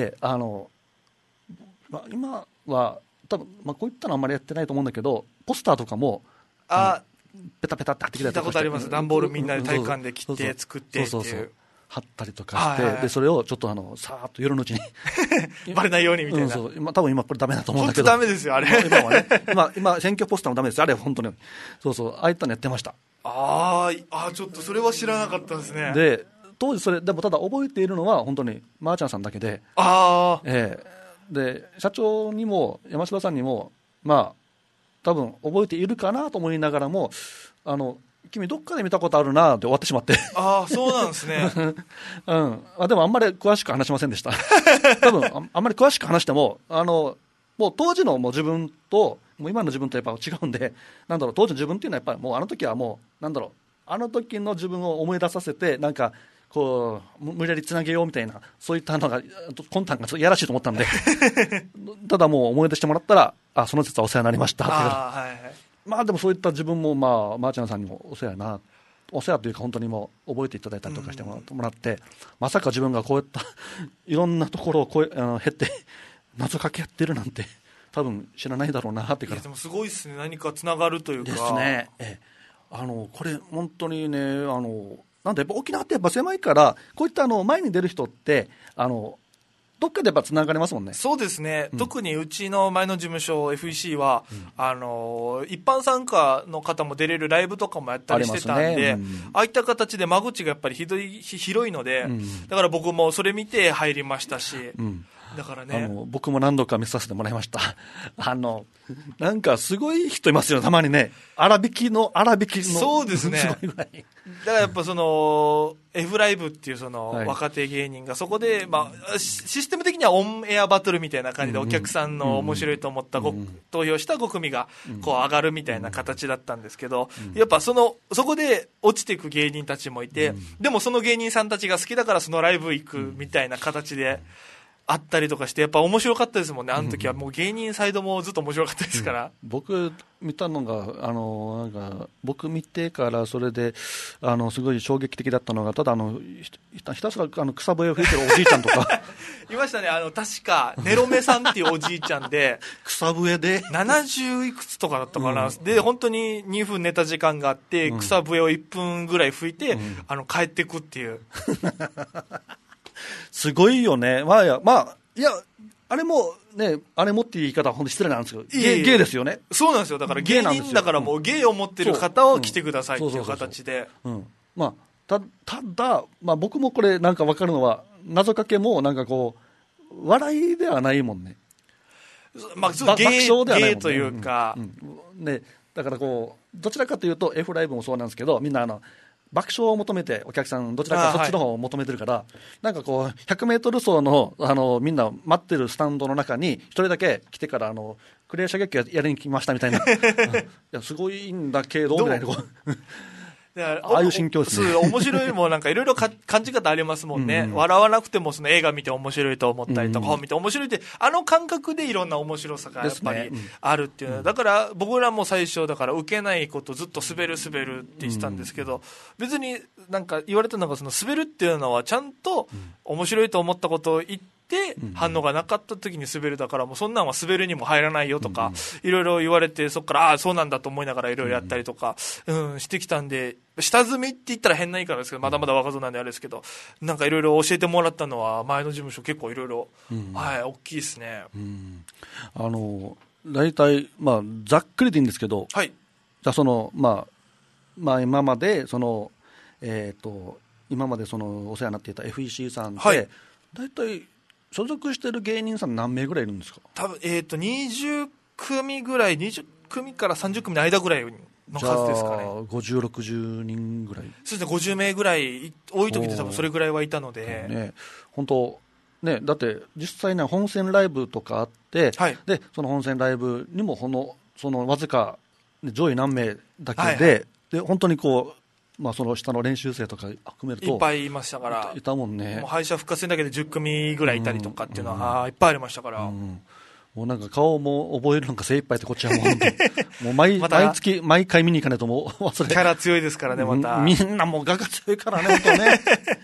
今は多分、こういったのあんまりやってないと思うんだけど、ポスターとかもペタペタって貼ってきたりとかして、 聞いたことあります。段ボールみんなで体育館で切って作ってっていう貼ったりとかして、でそれをちょっとさーっと夜のうちにバレないようにみたいな。 多分今これダメだと思うんだけど、 本当ダメですよあれ。 今はね、今選挙ポスターもダメですよあれ、本当に。ああいったのやってました。 ちょっとそれは知らなかったですね。 で当時それでもただ覚えているのは本当にまーちゃんさんだけで、で社長にも山城さんにも多分覚えているかなと思いながらも、君どっかで見たことあるなって終わってしまって。 そうなんですね。 でもあんまり詳しく話しませんでした。多分あんまり詳しく話してももう当時のもう自分ともう今の自分とやっぱ違うんで、当時の自分っていうのはやっぱりもうあの時はもうあの時の自分を思い出させて、なんかこう無理やりつなげようみたいな、そういったのが魂胆がいやらしいと思ったんでただもう思い出してもらったら、その節はお世話になりましたってでもそういった自分もまーちゃんさんにもお世話というか本当にもう覚えていただいたりとかしてもらって、まさか自分がこういったいろんなところを経って謎かけやってるなんて多分知らないだろうなってから。 でもすごいですね、何かつながるというかですね。これ本当にね、なんでやっぱ沖縄ってやっぱ狭いから、こういった前に出る人ってどっかでやっぱつながれますもんね。 そうですね、特にうちの前の事務所 FEC は、一般参加の方も出れるライブとかもやったりしてたんで、ああいった形で間口がやっぱり広いので、だから僕もそれ見て入りましたし、 だからね、 僕も何度か見させてもらいました。なんかすごい人いますよ、たまにね。粗挽きの。 そうですね。 すごいぐらい。 だからやっぱその、F ライブっていうそのはい若手芸人がそこで、まあ、システム的にはオンエアバトルみたいな感じでお客さんの面白いと思った投票した5組がこう上がるみたいな形だったんですけど、やっぱそこで落ちていく芸人たちもいて、でもその芸人さんたちが好きだからそのライブ行くみたいな形で、あったりとかして、やっぱ面白かったですもんね、あの時は。もう芸人サイドもずっと面白かったですから。 僕見たのが、なんか僕見てからそれで、すごい衝撃的だったのが、ただひたすら草笛を吹いてるおじいちゃんとかいましたね、確かネロメさんっていうおじいちゃんで草笛で 70いくつとかだったかな、で本当に2分寝た時間があって、草笛を1分ぐらい吹いて、帰ってくっていうすごいよね。いや、あれもっていう言い方は本当失礼なんですけど、ゲイですよね。 そうなんですよ。だから芸人だからもう芸を持ってる方を来てくださいっていう形で。 ただ、僕もこれなんか分かるのは、謎かけもなんかこう、笑いではないもんね。 爆笑ではないもんね。 芸というか。 ね、だからこう、どちらかというと F ライブもそうなんですけど、みんな爆笑を求めてお客さんどちらかそっちの方を求めてるから、なんかこう100メートル走のみんな待ってるスタンドの中に一人だけ来てからクレー射撃やりに来ましたみたいな、いやすごいんだけどみたいなああいう心境ですね。 面白いもなんかいろいろ感じ方ありますもんね。笑わなくてもその映画見て面白いと思ったりとか、本見て面白いって感覚でいろんな面白さがやっぱりあるっていう、だから僕らも最初だから受けないことずっと滑るって言ってたんですけど、別になんか言われたのがその滑るっていうのはちゃんと面白いと思ったことを言って反応がなかった時に滑るだから、もうそんなんは滑るにも入らないよとかいろいろ言われて、そこからそうなんだと思いながらいろいろやったりとかしてきたんで、下積みって言ったら変な言い方ですけど、まだまだ若造なんであれですけど、なんかいろいろ教えてもらったのは前の事務所結構いろいろ大きいですね。 大体ざっくりでいいんですけど、 はい、 じゃあ今まで今までお世話になっていた FEC さんで、はい、大体所属している芸人さん何名ぐらいいるんですか？ 多分20組ぐらい、20組から30組の間ぐらいの数ですかね。 50、60人ぐらい。 そうですね、50名ぐらい、多い時で多分それぐらいはいたので、 本当ね、だって実際に本戦ライブとかあって、はい、でその本戦ライブにもそのわずか上位何名だけで、で本当にこう、その下の練習生とか含めるといっぱいいましたから、 いたもんね。 もう敗者復活戦だけで10組ぐらいいたりとかっていうのは、いっぱいありましたから、 もうなんか顔も覚えるのが精一杯って、こっちはもうもう毎月毎回見に行かないともう忘れ。 キャラ強いですからね、またみんなもう画が強いからね、本当ね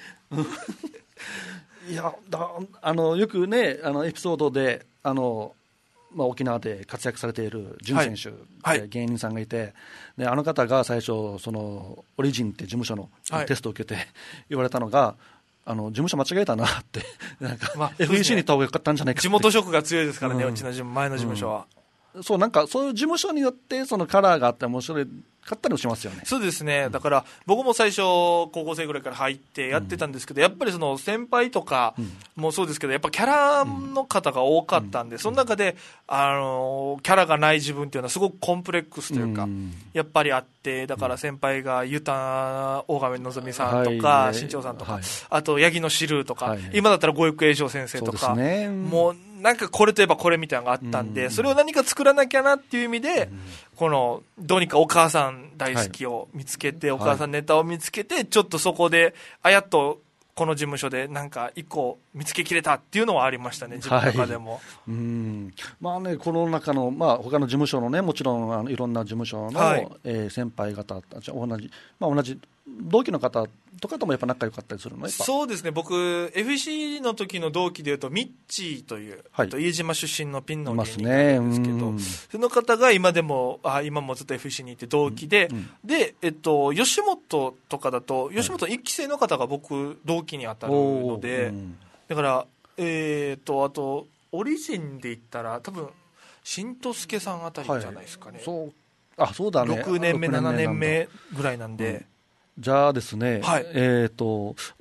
いやよくねエピソードで沖縄で活躍されている潤選手、芸人さんがいて、であの方が最初そのオリジンって事務所のテストを受けて言われたのが、事務所間違えたなってなんか、FEC に行った方がよかったんじゃないかって。 地元色が強いですからね、うちの前の事務所は。 なんかそういう事務所によってそのカラーがあって面白いかったりもしますよね。 そうですね。だから僕も最初高校生ぐらいから入ってやってたんですけど、やっぱりその先輩とかもそうですけど、やっぱキャラの方が多かったんで、その中でキャラがない自分っていうのはすごくコンプレックスというか、やっぱりあって、だから先輩がユタ大亀のぞみさんとか新潮さんとか、あと八木のシルーとか、今だったら五育栄翔先生とか、もうなんかこれといえばこれみたいなのがあったんで、それを何か作らなきゃなっていう意味で、このどうにかお母さん大好きを見つけて、お母さんネタを見つけて、ちょっとそこでやっとこの事務所でなんか一個見つけきれたっていうのはありましたね、自分の中でも。 この中の他の事務所のね、もちろんいろんな事務所の先輩方たち、同じ同期の方とかともやっぱ仲良かったりするの？ そうですね、僕 FEC の時の同期でいうとミッチーという、飯島出身のピンの芸人なんですけど、その方が今でも今もずっと FEC にいて同期で、で、吉本とかだと吉本1期生の方が僕同期に当たるので、だからあとオリジンで言ったら多分新藤助さんあたりじゃないですかね。 そうだね。 6年目7年目ぐらいなんで、 じゃあですね、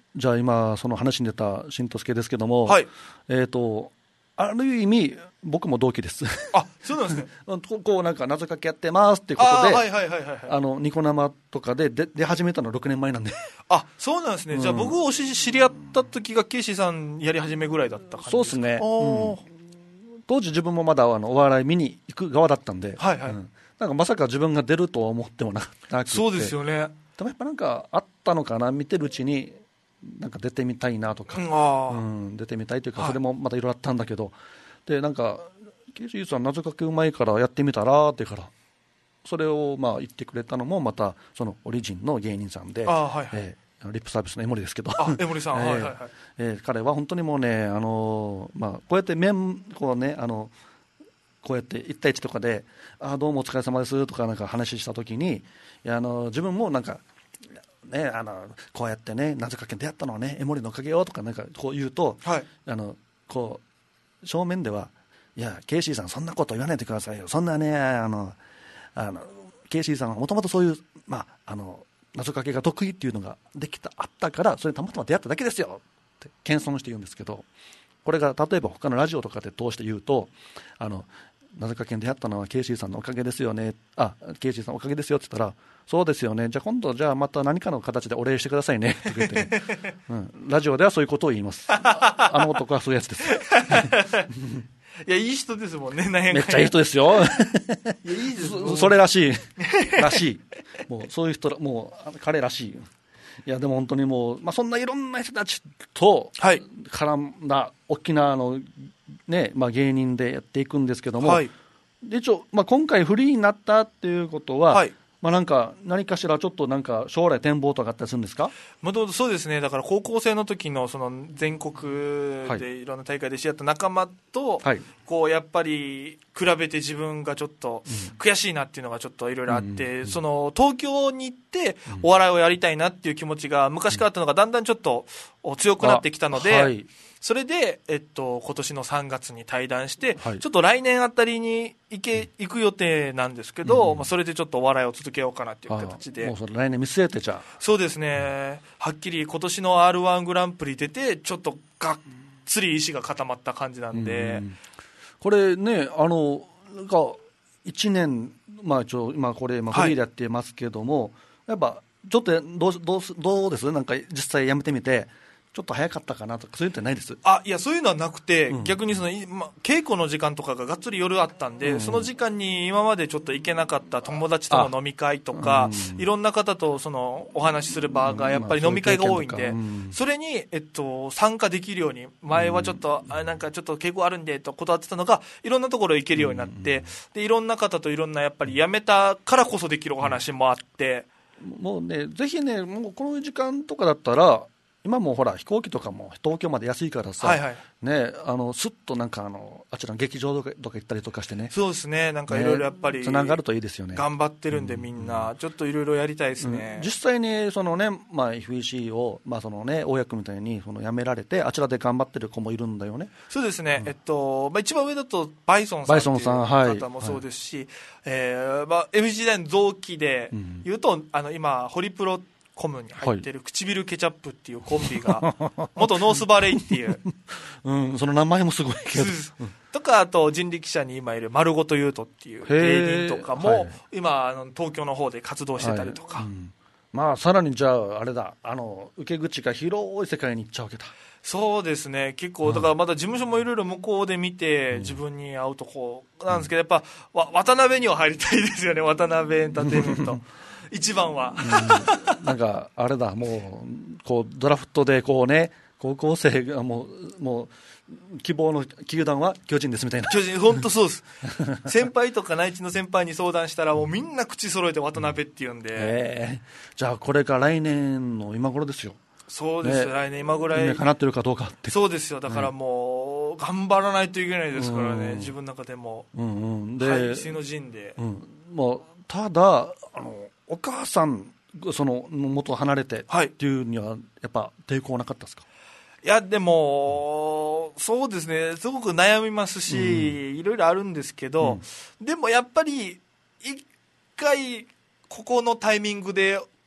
じゃあ今その話に出た新藤助ですけども、 はい、 ある意味僕も同期ですあ、そうなんですねこうなんか謎かけやってますっていうことで、 はいはいはいはいはい、 ニコ生とかで出始めたの6年前なんであ、そうなんですね、じゃあ僕を知り合った時がケイシーさんやり始めぐらいだった感じですか。 そうですね、当時自分もまだお笑い見に行く側だったんで、 はいはい、 なんかまさか自分が出るとは思ってもなくて、 そうですよね。 でもやっぱなんかあったのかな、見てるうちになんか出てみたいなとか、出てみたいというか、それもまたいろいろあったんだけど、でなんかケイシーさん謎かけうまいからやってみたらってから、それをまあ言ってくれたのもまたそのオリジンの芸人さんで、リップサービスの江森ですけど、 江森さん、はいはいはい、 彼は本当にもうね、こうやってこうね、こうやって1対1とかでどうもお疲れ様ですとかなんか話したときに、自分もなんかね、こうやってね謎かけ出会ったのはね江森のおかげよとかなんかこう言うと、 はい、 こう正面ではいやケイシーさんそんなこと言わないでくださいよ、そんなねケイシーさんはもともとそういう、謎かけが得意っていうのがあったからそれたまたま出会っただけですよって謙遜して言うんですけど、これが例えば他のラジオとかで通して言うと謎かけに出会ったのはケイシーさんのおかげですよね、ケイシーさんおかげですよって言ったら、そうですよね、じゃあ今度また何かの形でお礼してくださいねって言って、ラジオではそういうことを言いますあの男はそういうやつですいやいい人ですもんね、めっちゃいい人ですよいやいいですそれらしいもうそういう人もう彼らしい。いやでも本当にもう、そんないろんな人たちと絡んだ沖縄の、ね芸人でやっていくんですけども、 はい、 で一応、今回フリーになったっていうことは、 はい、 何かしらちょっとなんか将来展望とかあったりするんですか。 もともとそうですね、だから高校生の時のその全国でいろんな大会で知り合った仲間と、こうやっぱり比べて自分がちょっと悔しいなっていうのがちょっといろいろあって、その東京に行ってお笑いをやりたいなっていう気持ちが昔からあったのがだんだんちょっと強くなってきたので、それで、今年の3月に対談して、ちょっと来年あたりに行く予定なんですけど、それでちょっとお笑いを続けようかなっていう形で。 もうそれ来年見据えてじゃあ。 そうですね、はっきり今年の R1 グランプリ出て、ちょっとがっつり意志が固まった感じなんで。 これね、なんか1年、今これ、フリーでやってますけども、やっぱちょっとどうですなんか実際やめてみて。ちょっと早かったかなとかそういうのってないです。 いやそういうのはなくて、逆に稽古の時間とかががっつり夜あったんで、その時間に今までちょっと行けなかった友達との飲み会とか、いろんな方とお話しする場がやっぱり飲み会が多いんで、それに、参加できるように、前はちょっと、なんかちょっと稽古あるんでと断ってたのがいろんなところ行けるようになって、でいろんな方といろんなやっぱり辞めたからこそできるお話もあって、 もうねぜひねもうこの時間とかだったら今もほら飛行機とかも東京まで安いからさ、ね、すっとなんかあちらの劇場とか行ったりとかしてね。 そうですね、なんかいろいろやっぱりつながるといいですよね。 頑張ってるんでみんなちょっといろいろやりたいですね。 実際にそのね、FEC をそのね大家君みたいに辞められてあちらで頑張ってる子もいるんだよね。 そうですね、一番上だとバイソンさんっていう方もそうですし、F 時代の同期でいうと、今ホリプロコムに入ってる唇ケチャップっていうコンビが元ノースバレイっていう、 その名前もすごいけどとか、あと人力車に今いる丸ごと言うとっていう芸人とかも今東京の方で活動してたりとか、 さらにじゃああれだ受け口が広い世界に行っちゃうわけだ。 そうですね、結構だからまだ事務所もいろいろ向こうで見て自分に合うとこなんですけど、やっぱ渡辺には入りたいですよね。渡辺エンターテインメント一番はなんかあれだ、もうこうドラフトでこうね高校生がもう希望の球団は巨人ですみたいな。 巨人本当そうです先輩とか内地の先輩に相談したらもうみんな口揃えて渡辺って言うんで、 じゃあこれから来年の今頃ですよ。 そうです、来年今ぐらい夢叶ってるかどうかって。 そうですよ、だからもう頑張らないといけないですからね、自分の中でも背水の陣で、 もうただお母さん元離れてっていうにはやっぱ抵抗なかったですか。 いやでもそうですね、すごく悩みますし、いろいろあるんですけど、でもやっぱり一回ここのタイミングで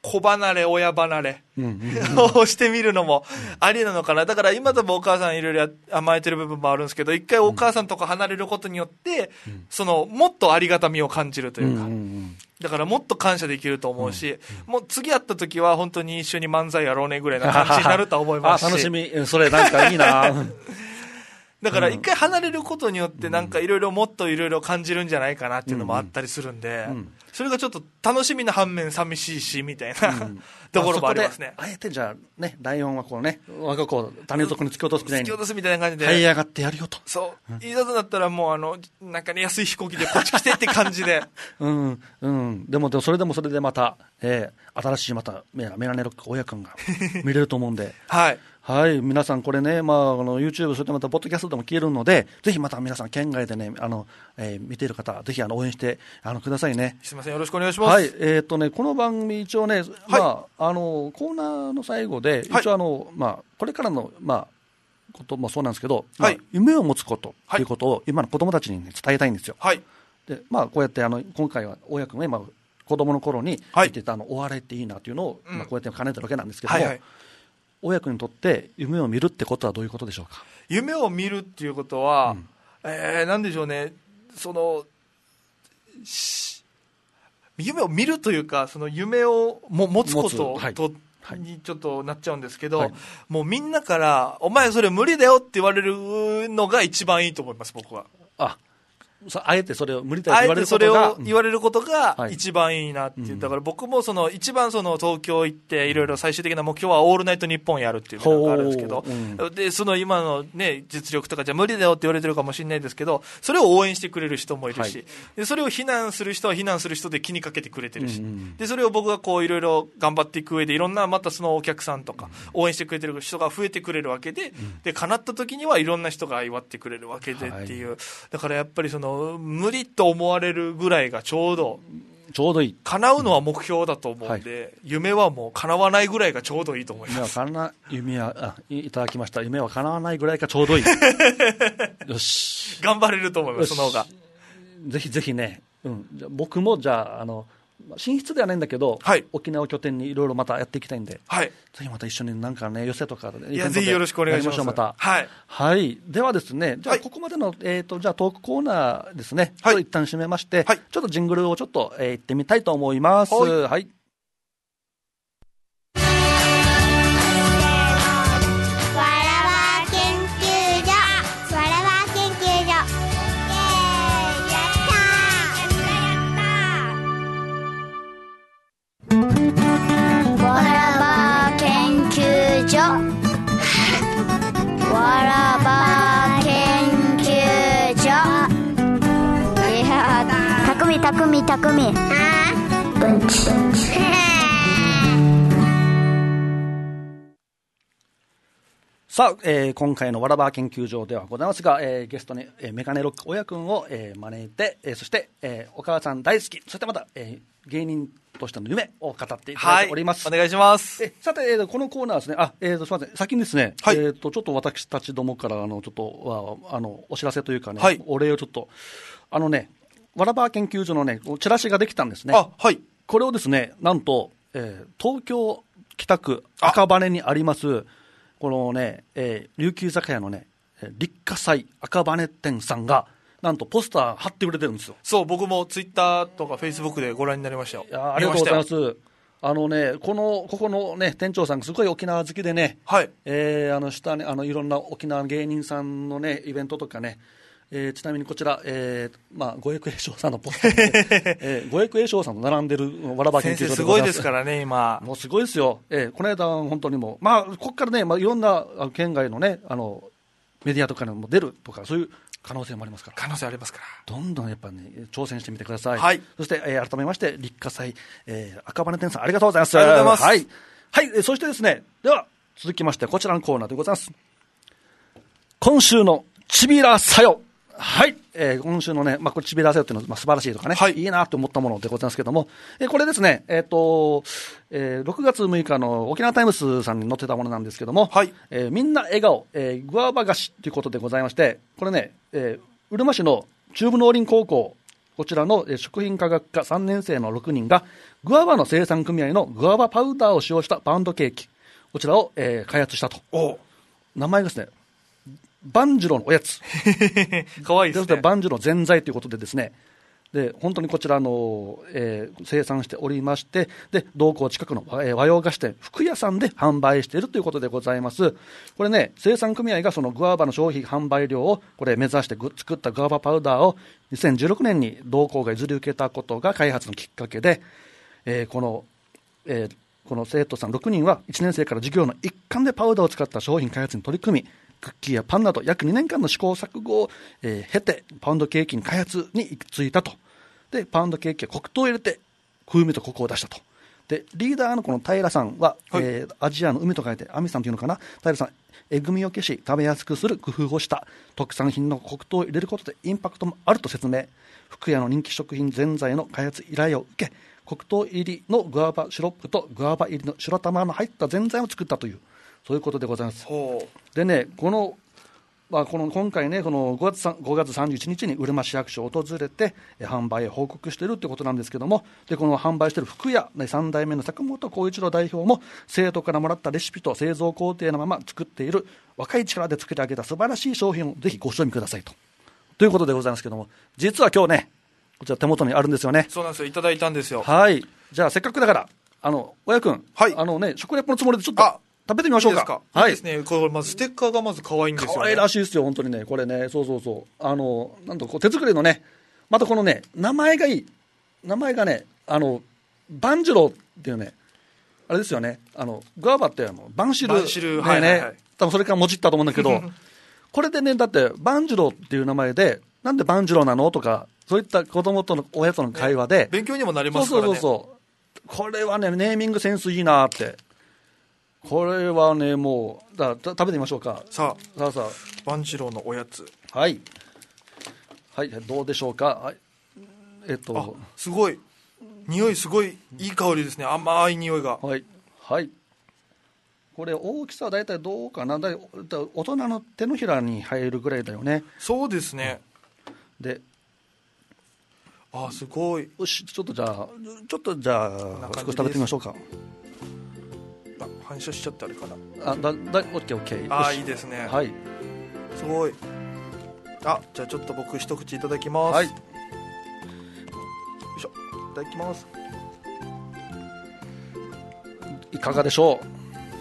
子離れ、親離れをしてみるのもありなのかな。だから今多分お母さんいろいろ甘えてる部分もあるんですけど、一回お母さんとか離れることによって、もっとありがたみを感じるというか、だからもっと感謝できると思うし、もう次会った時は本当に一緒に漫才やろうねぐらいな感じになると思いますし。 楽しみ。それなんかいいな。 だから一回離れることによってなんかいろいろもっといろいろ感じるんじゃないかなっていうのもあったりするんで、それがちょっと楽しみな反面寂しいしみたいな、ところもありますね。 あえてじゃあね、ライオンはこうね、我が子を谷底に突き落とすみたいに。 突き落とすみたいな感じで。 這い上がってやるよと。 そう。いざとなったらもうなんかね、安い飛行機でこっち来てって感じで。 でもそれでまた、新しいまたメガネロック親くんが見れると思うんで。 はい。 はい、皆さんこれね、YouTube、それとまたポッドキャストでも聞けるので、ぜひまた皆さん県外でね、見ている方、ぜひ応援してくださいね。 すみません、よろしくお願いします。 はい、この番組一応ね、コーナーの最後で、一応これからのこともそうなんですけど、夢を持つことということを今の子供たちに、ね、伝えたいんですよ。はい。で、こうやって今回は大家君が子供の頃に言ってたお笑いっていいなというのを、こうやって兼ねてるわけなんですけども。親君にとって夢を見るってことはどういうことでしょうか。 夢を見るっていうことは、なんでしょうね、夢を見るというか、その夢を持つことにちょっとなっちゃうんですけど、もうみんなからお前それ無理だよって言われるのが一番いいと思います、僕は。 あえてそれを無理だよって言われることが、 あえてそれを言われることが一番いいなっていう、だから僕も一番東京行っていろいろ最終的な目標はオールナイトニッポンやるっていうのがあるんですけど、で今のね実力とかじゃ無理だよって言われてるかもしれないですけど、それを応援してくれる人もいるし、でそれを非難する人は非難する人で気にかけてくれてるし、でそれを僕がこういろいろ頑張っていく上でいろんなまたそのお客さんとか応援してくれてる人が増えてくれるわけで、で叶った時にはいろんな人が祝ってくれるわけでっていう、だからやっぱり無理と思われるぐらいがちょうどいい。叶うのは目標だと思うんで、夢はもう叶わないぐらいがちょうどいいと思います。 いただきました。夢は叶わないぐらいがちょうどいい。よし。 頑張れると思います、その方が。 ぜひぜひね、僕もじゃあ、進出ではないんだけど、沖縄を拠点にいろいろまたやっていきたいんで、ぜひまた一緒になんかね、寄せとかで、 ぜひよろしくお願いします。 また。はい。ではですね、じゃあここまでの、じゃあトークコーナーですね、一旦締めまして、ちょっとジングルをちょっと、行ってみたいと思います。はい。 たくみうんちさあ、今回のわらば研究所ではございますが、ゲストに、メガネロック親くんを、招いて、そして、お母さん大好き、そしてまた、芸人としての夢を語っていただいております。 お願いします。 さて、このコーナーはですね、すみません、先にですね、ちょっと私たちどもからちょっとお知らせというかね、お礼をちょっとわらば研究所のねチラシができたんですね。これをですね、なんと、東京北区赤羽にありますこのね、琉球酒屋のね立夏祭赤羽店さんがなんとポスター貼ってくれてるんですよ。 そう、僕もツイッターとかフェイスブックでご覧になりましたよ。 ありがとうございます。ここのね店長さんがすごい沖縄好きでね、下にいろんな沖縄芸人さんのねイベントとかね、ちなみにこちら、五役栄翔さんのポスター、五役栄翔さんと並んでるわらば研究所でございます。先生すごいですからね、今。 もうすごいですよ。この間本当にもう、ここからね、いろんな県外のね、メディアとかにも出るとか、そういう可能性もありますから。 可能性ありますから。 どんどんやっぱね、挑戦してみてください。そして、改めまして、立夏祭、赤羽店さんありがとうございます。 ありがとうございます。 はい、そしてですね、では、続きまして、こちらのコーナーでございます。今週のちびらさよ。はい、今週のね、これちびらせよっていうのは、素晴らしいとかね、いいなと思ったものでございますけども、これですね、6月6日の沖縄タイムスさんに載ってたものなんですけども、みんな笑顔、グアバ菓子ということでございまして、これね、うるま市の中部農林高校こちらの食品科学科3年生の6人がグアバの生産組合のグアバパウダーを使用したパウンドケーキ、こちらを、開発したと。名前がですね、バンジュロのおやつかわいいですね。 バンジュロぜんざいということでですね、で本当にこちらの、生産しておりまして、で同校近くの、和洋菓子店福屋さんで販売しているということでございます。これね、生産組合がそのグアバの消費販売量をこれ目指して作ったグアバパウダーを2016年に同校が譲り受けたことが開発のきっかけで、この生徒さん6人は1年生から授業の一環でパウダーを使った商品開発に取り組み、クッキーやパンなど約2年間の試行錯誤を、経てパウンドケーキの開発に行き着いたと。でパウンドケーキは黒糖を入れて風味とコクを出したと。でリーダーのこの平さんは、はい、アジアの海と書いてアミさんというのかな。平さん、えぐみを消し食べやすくする工夫をした特産品の黒糖を入れることでインパクトもあると説明。福屋の人気食品ぜんざいの開発依頼を受け、黒糖入りのグアバシロップとグアバ入りの白玉の入ったぜんざいを作ったという、そういうことでございます。でね、今回ね、この5月31日にうるま市役所を訪れて販売を報告しているということなんですけども、でこの販売している福屋、3代目の坂本浩一郎代表も、生徒からもらったレシピと製造工程のまま作っている若い力で作り上げた素晴らしい商品をぜひご賞味くださいということでございますけども、実は今日ね、こちら手元にあるんですよね。 そうなんですよ、いただいたんですよ。 はい、じゃあせっかくだから親君、 はい、 食レポのつもりでちょっと食べてみましょうか。 いいですか。 はい、 いいですね。これまずステッカーがまず可愛いんですよね。 可愛らしいですよ本当にね。これね、そうなんとこう手作りのね、またこのね名前がいい。名前がねバンジュロっていうね、あれですよね。グアバってバンシルね、 はいはいはい、 多分それからもじったと思うんだけどこれでね、だってバンジュロっていう名前でなんでバンジュロなのとか、そういった子供との親との会話で、ね、 勉強にもなりますからね。 そうこれはねネーミングセンスいいなって。これはね、もう食べてみましょうか。 さあバンジローのおやつ、はいどうでしょうか。はい、 すごい匂い、すごいいい香りですね。甘い匂いが。はい、これ大きさはだいたいどうかな。大人の手のひらに入るぐらいだよね。 そうですね。 で、 すごい。 よし、ちょっとじゃあ少し食べてみましょうか。 反射しちゃってあれかな。 オッケー。 いいですね。 はい。 すごい。じゃあちょっと僕一口いただきます。はい。よいしょ。いただきます。 いかがでしょう。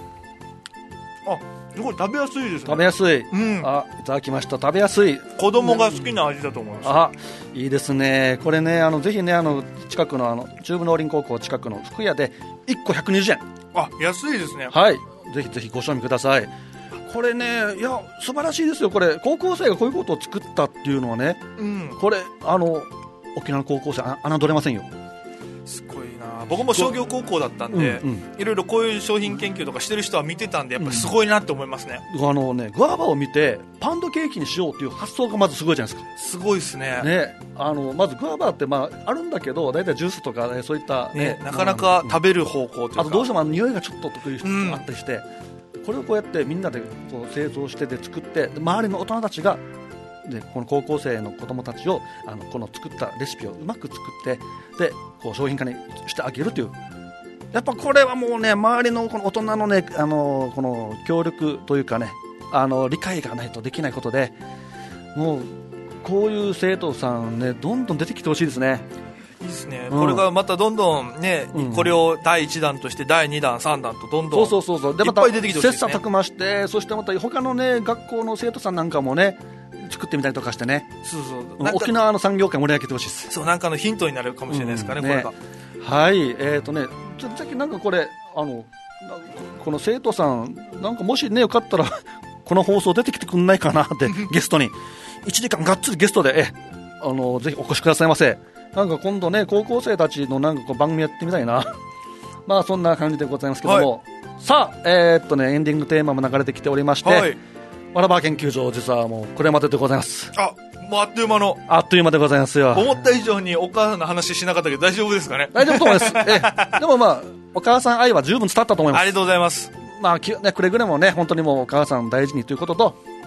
すごい食べやすいですね。 食べやすい。いただきました。食べやすい。 子供が好きな味だと思います。 いいですね。これね、ぜひね、近くの中部農林高校近くの福屋で1個120円。 安いですね。 はい、ぜひぜひご賞味ください。これね、いや素晴らしいですよ。これ高校生がこういうことを作ったっていうのはね、これ沖縄の高校生侮れませんよ。 すごいな。僕も商業高校だったんで、いろいろこういう商品研究とかしてる人は見てたんで、やっぱりすごいなって思いますね。 グアバを見てパウンドケーキにしようっていう発想がまずすごいじゃないですか。 すごいですね。 まずグアバってあるんだけど、だいたいジュースとか、そういったなかなか食べる方向というか、 あとどうしても匂いがちょっと得意あったりして、これをこうやってみんなでこう製造してで作って、周りの大人たちがこの高校生の子供たちをこの作ったレシピをうまく作ってでこう商品化にしてあげるという、やっぱこれはもうね、周りのこの大人のねこの協力というかね、理解がないとできないことで、もうこういう生徒さんね、どんどん出てきてほしいですね。 いいですね。これがまたどんどんね、これを第1弾として第2弾3弾とどんどんでいっぱい出てきてほしいですね。 切磋琢磨して、そしてまた他のね学校の生徒さんなんかもね作ってみたりとかしてね、沖縄の産業界盛り上げてほしいです。 なんかのヒントになるかもしれないですかね、これが。 はい、ちょっとさっきなんかこれこの生徒さんなんかもしねよかったらこの放送出てきてくんないかなってゲストに1時間がっつりゲストでぜひお越しくださいませ。なんか今度ね高校生たちのなんかこう番組やってみたいなそんな感じでございますけども、さあエンディングテーマも流れてきておりまして、わらば研究所、実はもうこれまででございます。 もうあっという間でございますよ。 思った以上にお母さんの話しなかったけど大丈夫ですかね。 大丈夫と思いますでもお母さん愛は十分伝わったと思います。 ありがとうございます。 くれぐれもね本当にもうお母さん大事にということと、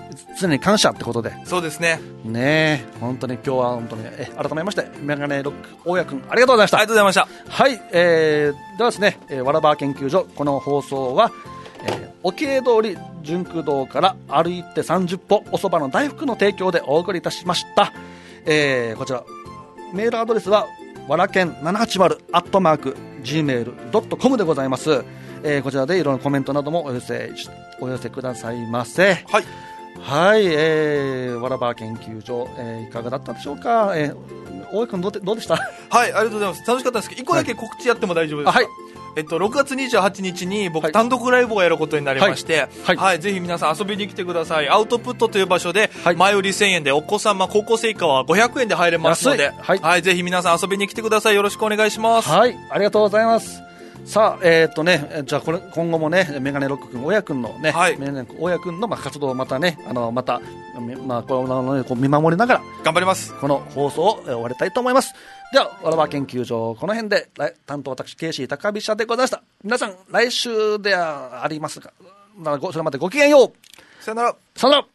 常に感謝ってことで。 そうですね。 ねえ、本当に今日は本当に、改めまして、メガネロック大家くん、ありがとうございました。 ありがとうございました。 はい、ではですね、わらば研究所、この放送は、沖江通り純駆堂から歩いて30歩、おそばの大福の提供でお送りいたしました。こちら、メールアドレスは、わらけん780@gmail.com でございます。こちらでいろんなコメントなどもお寄せくださいませ。 はい。 はい、わらば研究所、いかがだったでしょうか。大江君どうでした？ はい、ありがとうございます。楽しかったんですけど、1個だけ告知やっても大丈夫ですか？はい。6月28日に僕、単独ライブをやることになりまして、はい、ぜひ皆さん遊びに来てください。アウトプットという場所で、前売り1000円で、お子様、高校生以下は500円で入れますので、はい、ぜひ皆さん遊びに来てください。よろしくお願いします。 はい、ありがとうございます。さあ、じゃあ今後もね、メガネロック君、親君のね、親君の活動をまたね、また、こう見守りながら、 頑張ります。 この放送を終わりたいと思います。では、わらば研究所、この辺で、担当私、ケイシー高飛車でございました。皆さん、来週でありますが、それまでごきげんよう。 さよなら。 さよなら。